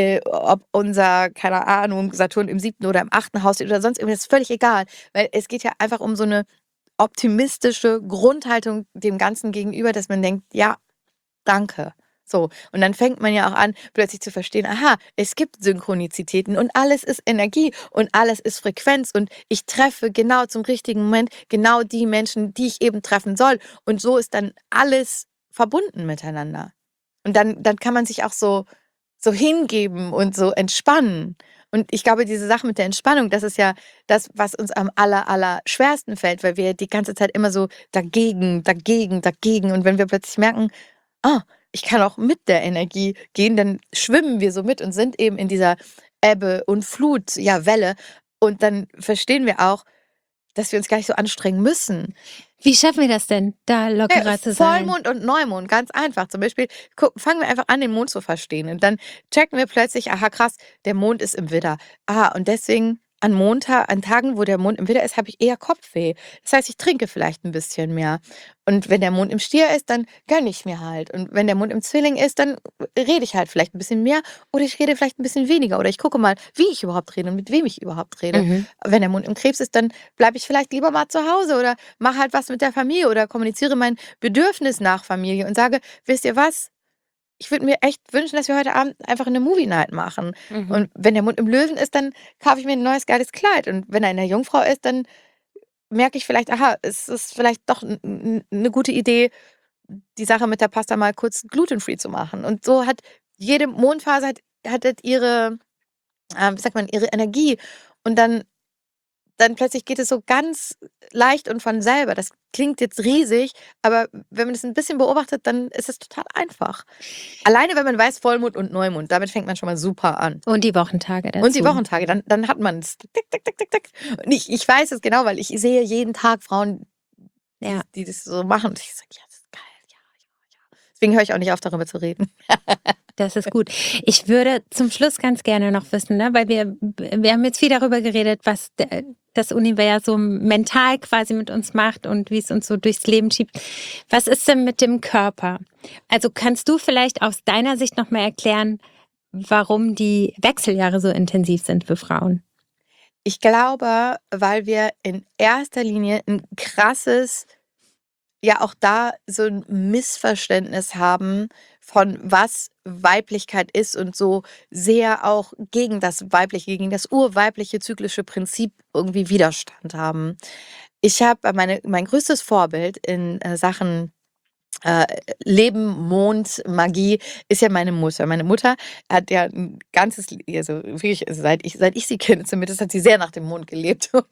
ob unser, keine Ahnung, Saturn im 7. oder im 8. Haus steht oder sonst irgendwas. Das ist völlig egal. Weil es geht ja einfach um so eine optimistische Grundhaltung dem Ganzen gegenüber, dass man denkt, ja, danke. So, und dann fängt man ja auch an, plötzlich zu verstehen, aha, es gibt Synchronizitäten und alles ist Energie und alles ist Frequenz und ich treffe genau zum richtigen Moment genau die Menschen, die ich eben treffen soll. Und so ist dann alles verbunden miteinander. Und dann kann man sich auch so hingeben und so entspannen. Und ich glaube, diese Sache mit der Entspannung, das ist ja das, was uns am aller schwersten fällt, weil wir die ganze Zeit immer so dagegen. Und wenn wir plötzlich merken, ich kann auch mit der Energie gehen, dann schwimmen wir so mit und sind eben in dieser Ebbe und Flut, ja, Welle. Und dann verstehen wir auch, dass wir uns gar nicht so anstrengen müssen. Wie schaffen wir das denn, da lockerer zu sein? Vollmond und Neumond, ganz einfach. Zum Beispiel fangen wir einfach an, den Mond zu verstehen. Und dann checken wir plötzlich, aha, krass, der Mond ist im Widder. Und deswegen an Tagen, wo der Mond im Widder ist, habe ich eher Kopfweh. Das heißt, ich trinke vielleicht ein bisschen mehr. Und wenn der Mond im Stier ist, dann gönne ich mir halt. Und wenn der Mond im Zwilling ist, dann rede ich halt vielleicht ein bisschen mehr oder ich rede vielleicht ein bisschen weniger. Oder ich gucke mal, wie ich überhaupt rede und mit wem ich überhaupt rede. Wenn der Mond im Krebs ist, dann bleibe ich vielleicht lieber mal zu Hause oder mache halt was mit der Familie oder kommuniziere mein Bedürfnis nach Familie und sage, wisst ihr was? ich würde mir echt wünschen, dass wir heute Abend einfach eine Movie-Night machen. Mhm. Und wenn der Mond im Löwen ist, dann kaufe ich mir ein neues geiles Kleid. Und wenn er in der Jungfrau ist, dann merke ich vielleicht, aha, es ist vielleicht doch 'ne gute Idee, die Sache mit der Pasta mal kurz glutenfree zu machen. Und so hat jede Mondphase hat halt ihre, wie sagt man, ihre Energie. Und dann plötzlich geht es so ganz leicht und von selber. Das klingt jetzt riesig, aber wenn man es ein bisschen beobachtet, dann ist es total einfach. Alleine, wenn man weiß, Vollmond und Neumond, damit fängt man schon mal super an. Und die Wochentage Und die dazu. Wochentage, dann hat man's. Tick, tick, tick, tick, tick. Und ich weiß es genau, weil ich sehe jeden Tag Frauen, Ja. die das so machen. Und ich sage: „Ja, das ist geil. Ja, ja, ja.“ Deswegen höre ich auch nicht auf, darüber zu reden. Das ist gut. Ich würde zum Schluss ganz gerne noch wissen, ne, weil wir haben jetzt viel darüber geredet, was das Universum mental quasi mit uns macht und wie es uns so durchs Leben schiebt. Was ist denn mit dem Körper? Also kannst du vielleicht aus deiner Sicht noch mal erklären, warum die Wechseljahre so intensiv sind für Frauen? Ich glaube, weil wir in erster Linie ein krasses, ja, auch da so ein Missverständnis haben von was Weiblichkeit ist und so sehr auch gegen das Weibliche, gegen das urweibliche zyklische Prinzip irgendwie Widerstand haben. Ich habe mein größtes Vorbild in, Sachen, äh, Leben, Mond, Magie ist ja meine Mutter. Meine Mutter hat ja ein ganzes also wirklich, also seit ich sie kenne zumindest, hat sie sehr nach dem Mond gelebt und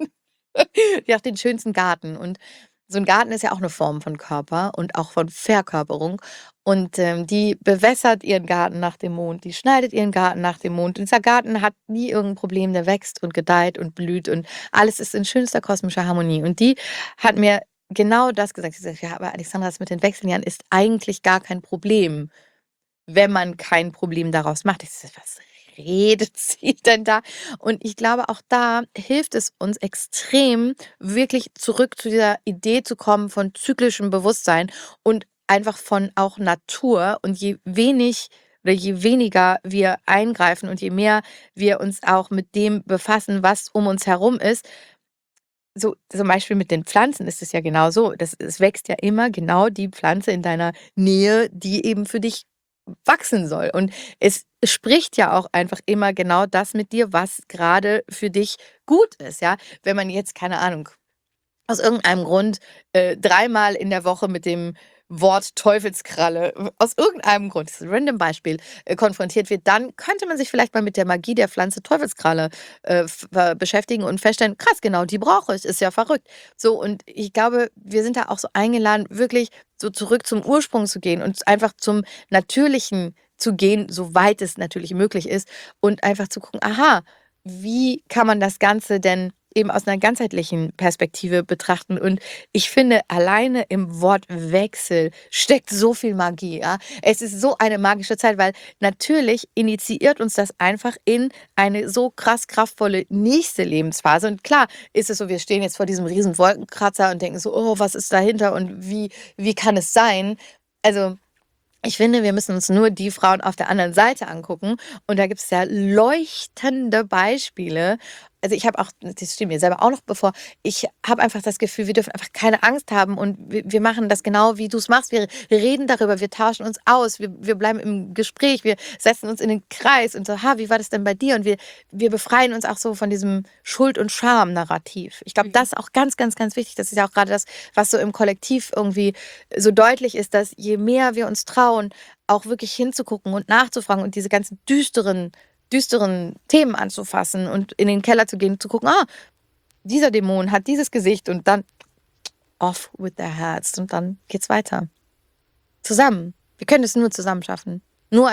die hat den schönsten Garten. Und so ein Garten ist ja auch eine Form von Körper und auch von Verkörperung. Und, die bewässert ihren Garten nach dem Mond, die schneidet ihren Garten nach dem Mond. Und dieser Garten hat nie irgendein Problem, der wächst und gedeiht und blüht und alles ist in schönster kosmischer Harmonie. Und die hat mir genau das gesagt. Sie sagt: „Ja, aber Alexandra, das mit den Wechseljahren ist eigentlich gar kein Problem, wenn man kein Problem daraus macht.“ Ich so: „Was redet sie denn da?“ Und ich glaube, auch da hilft es uns extrem, wirklich zurück zu dieser Idee zu kommen von zyklischem Bewusstsein und einfach von auch Natur. Und je wenig oder je weniger wir eingreifen und je mehr wir uns auch mit dem befassen, was um uns herum ist, so zum Beispiel mit den Pflanzen ist es ja genau so. Es wächst ja immer genau die Pflanze in deiner Nähe, die eben für dich wachsen soll. Und es spricht ja auch einfach immer genau das mit dir, was gerade für dich gut ist, ja? Wenn man jetzt, keine Ahnung, aus irgendeinem Grund, dreimal in der Woche mit dem Wort Teufelskralle, aus irgendeinem Grund, das ist 'n random Beispiel, konfrontiert wird, dann könnte man sich vielleicht mal mit der Magie der Pflanze Teufelskralle, beschäftigen und feststellen: „Krass, genau die brauche ich, ist ja verrückt.“ So, und ich glaube, wir sind da auch so eingeladen, wirklich so zurück zum Ursprung zu gehen und einfach zum Natürlichen zu gehen, soweit es natürlich möglich ist und einfach zu gucken: „Aha, wie kann man das Ganze denn eben aus einer ganzheitlichen Perspektive betrachten?“ Und ich finde, alleine im Wort Wechsel steckt so viel Magie, ja? Es ist so eine magische Zeit, weil natürlich initiiert uns das einfach in eine so krass kraftvolle nächste Lebensphase. Und klar ist es so, wir stehen jetzt vor diesem riesen Wolkenkratzer und denken so: „Oh, was ist dahinter und wie kann es sein?“ Also, ich finde, wir müssen uns nur die Frauen auf der anderen Seite angucken und da gibt es ja leuchtende Beispiele. Also, ich habe auch, das steht mir selber auch noch bevor, ich habe einfach das Gefühl, wir dürfen einfach keine Angst haben und wir machen das genau, wie du es machst. Wir reden darüber, wir tauschen uns aus, wir bleiben im Gespräch, wir setzen uns in den Kreis und so: „Ha, wie war das denn bei dir?“ Und wir befreien uns auch so von diesem Schuld und Scham-Narrativ. Ich glaube, das ist auch ganz, ganz, ganz wichtig. Das ist ja auch gerade das, was so im Kollektiv irgendwie so deutlich ist, dass je mehr wir uns trauen, auch wirklich hinzugucken und nachzufragen und diese ganzen düsteren Themen anzufassen und in den Keller zu gehen, zu gucken, dieser Dämon hat dieses Gesicht und dann off with their heads und dann geht's weiter. Zusammen. Wir können es nur zusammen schaffen. Nur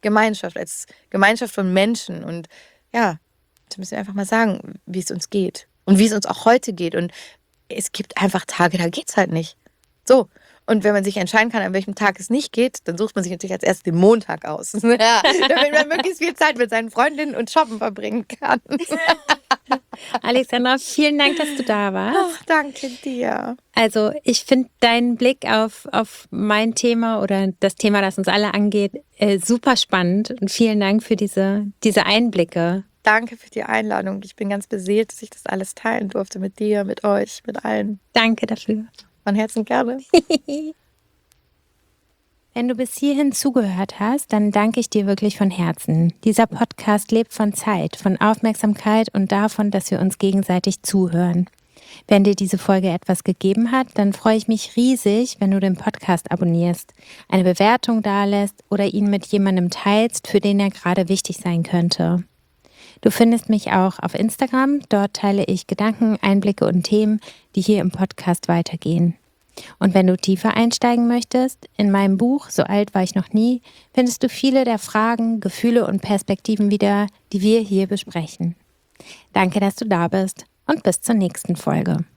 als Gemeinschaft von Menschen. Und ja, da müssen wir einfach mal sagen, wie es uns geht. Und wie es uns auch heute geht. Und es gibt einfach Tage, da geht's halt nicht. So. Und wenn man sich entscheiden kann, an welchem Tag es nicht geht, dann sucht man sich natürlich als erstes den Montag aus. Ja, damit man möglichst viel Zeit mit seinen Freundinnen und Shoppen verbringen kann. Alexandra, vielen Dank, dass du da warst. Ach, danke dir. Also ich finde deinen Blick auf mein Thema oder das Thema, das uns alle angeht, super spannend. Und vielen Dank für diese Einblicke. Danke für die Einladung. Ich bin ganz beseelt, dass ich das alles teilen durfte mit dir, mit euch, mit allen. Danke dafür. Von Herzen gerne. Wenn du bis hierhin zugehört hast, dann danke ich dir wirklich von Herzen. Dieser Podcast lebt von Zeit, von Aufmerksamkeit und davon, dass wir uns gegenseitig zuhören. Wenn dir diese Folge etwas gegeben hat, dann freue ich mich riesig, wenn du den Podcast abonnierst, eine Bewertung dalässt oder ihn mit jemandem teilst, für den er gerade wichtig sein könnte. Du findest mich auch auf Instagram. Dort teile ich Gedanken, Einblicke und Themen, die hier im Podcast weitergehen. Und wenn du tiefer einsteigen möchtest, in meinem Buch So alt war ich noch nie, findest du viele der Fragen, Gefühle und Perspektiven wieder, die wir hier besprechen. Danke, dass du da bist und bis zur nächsten Folge.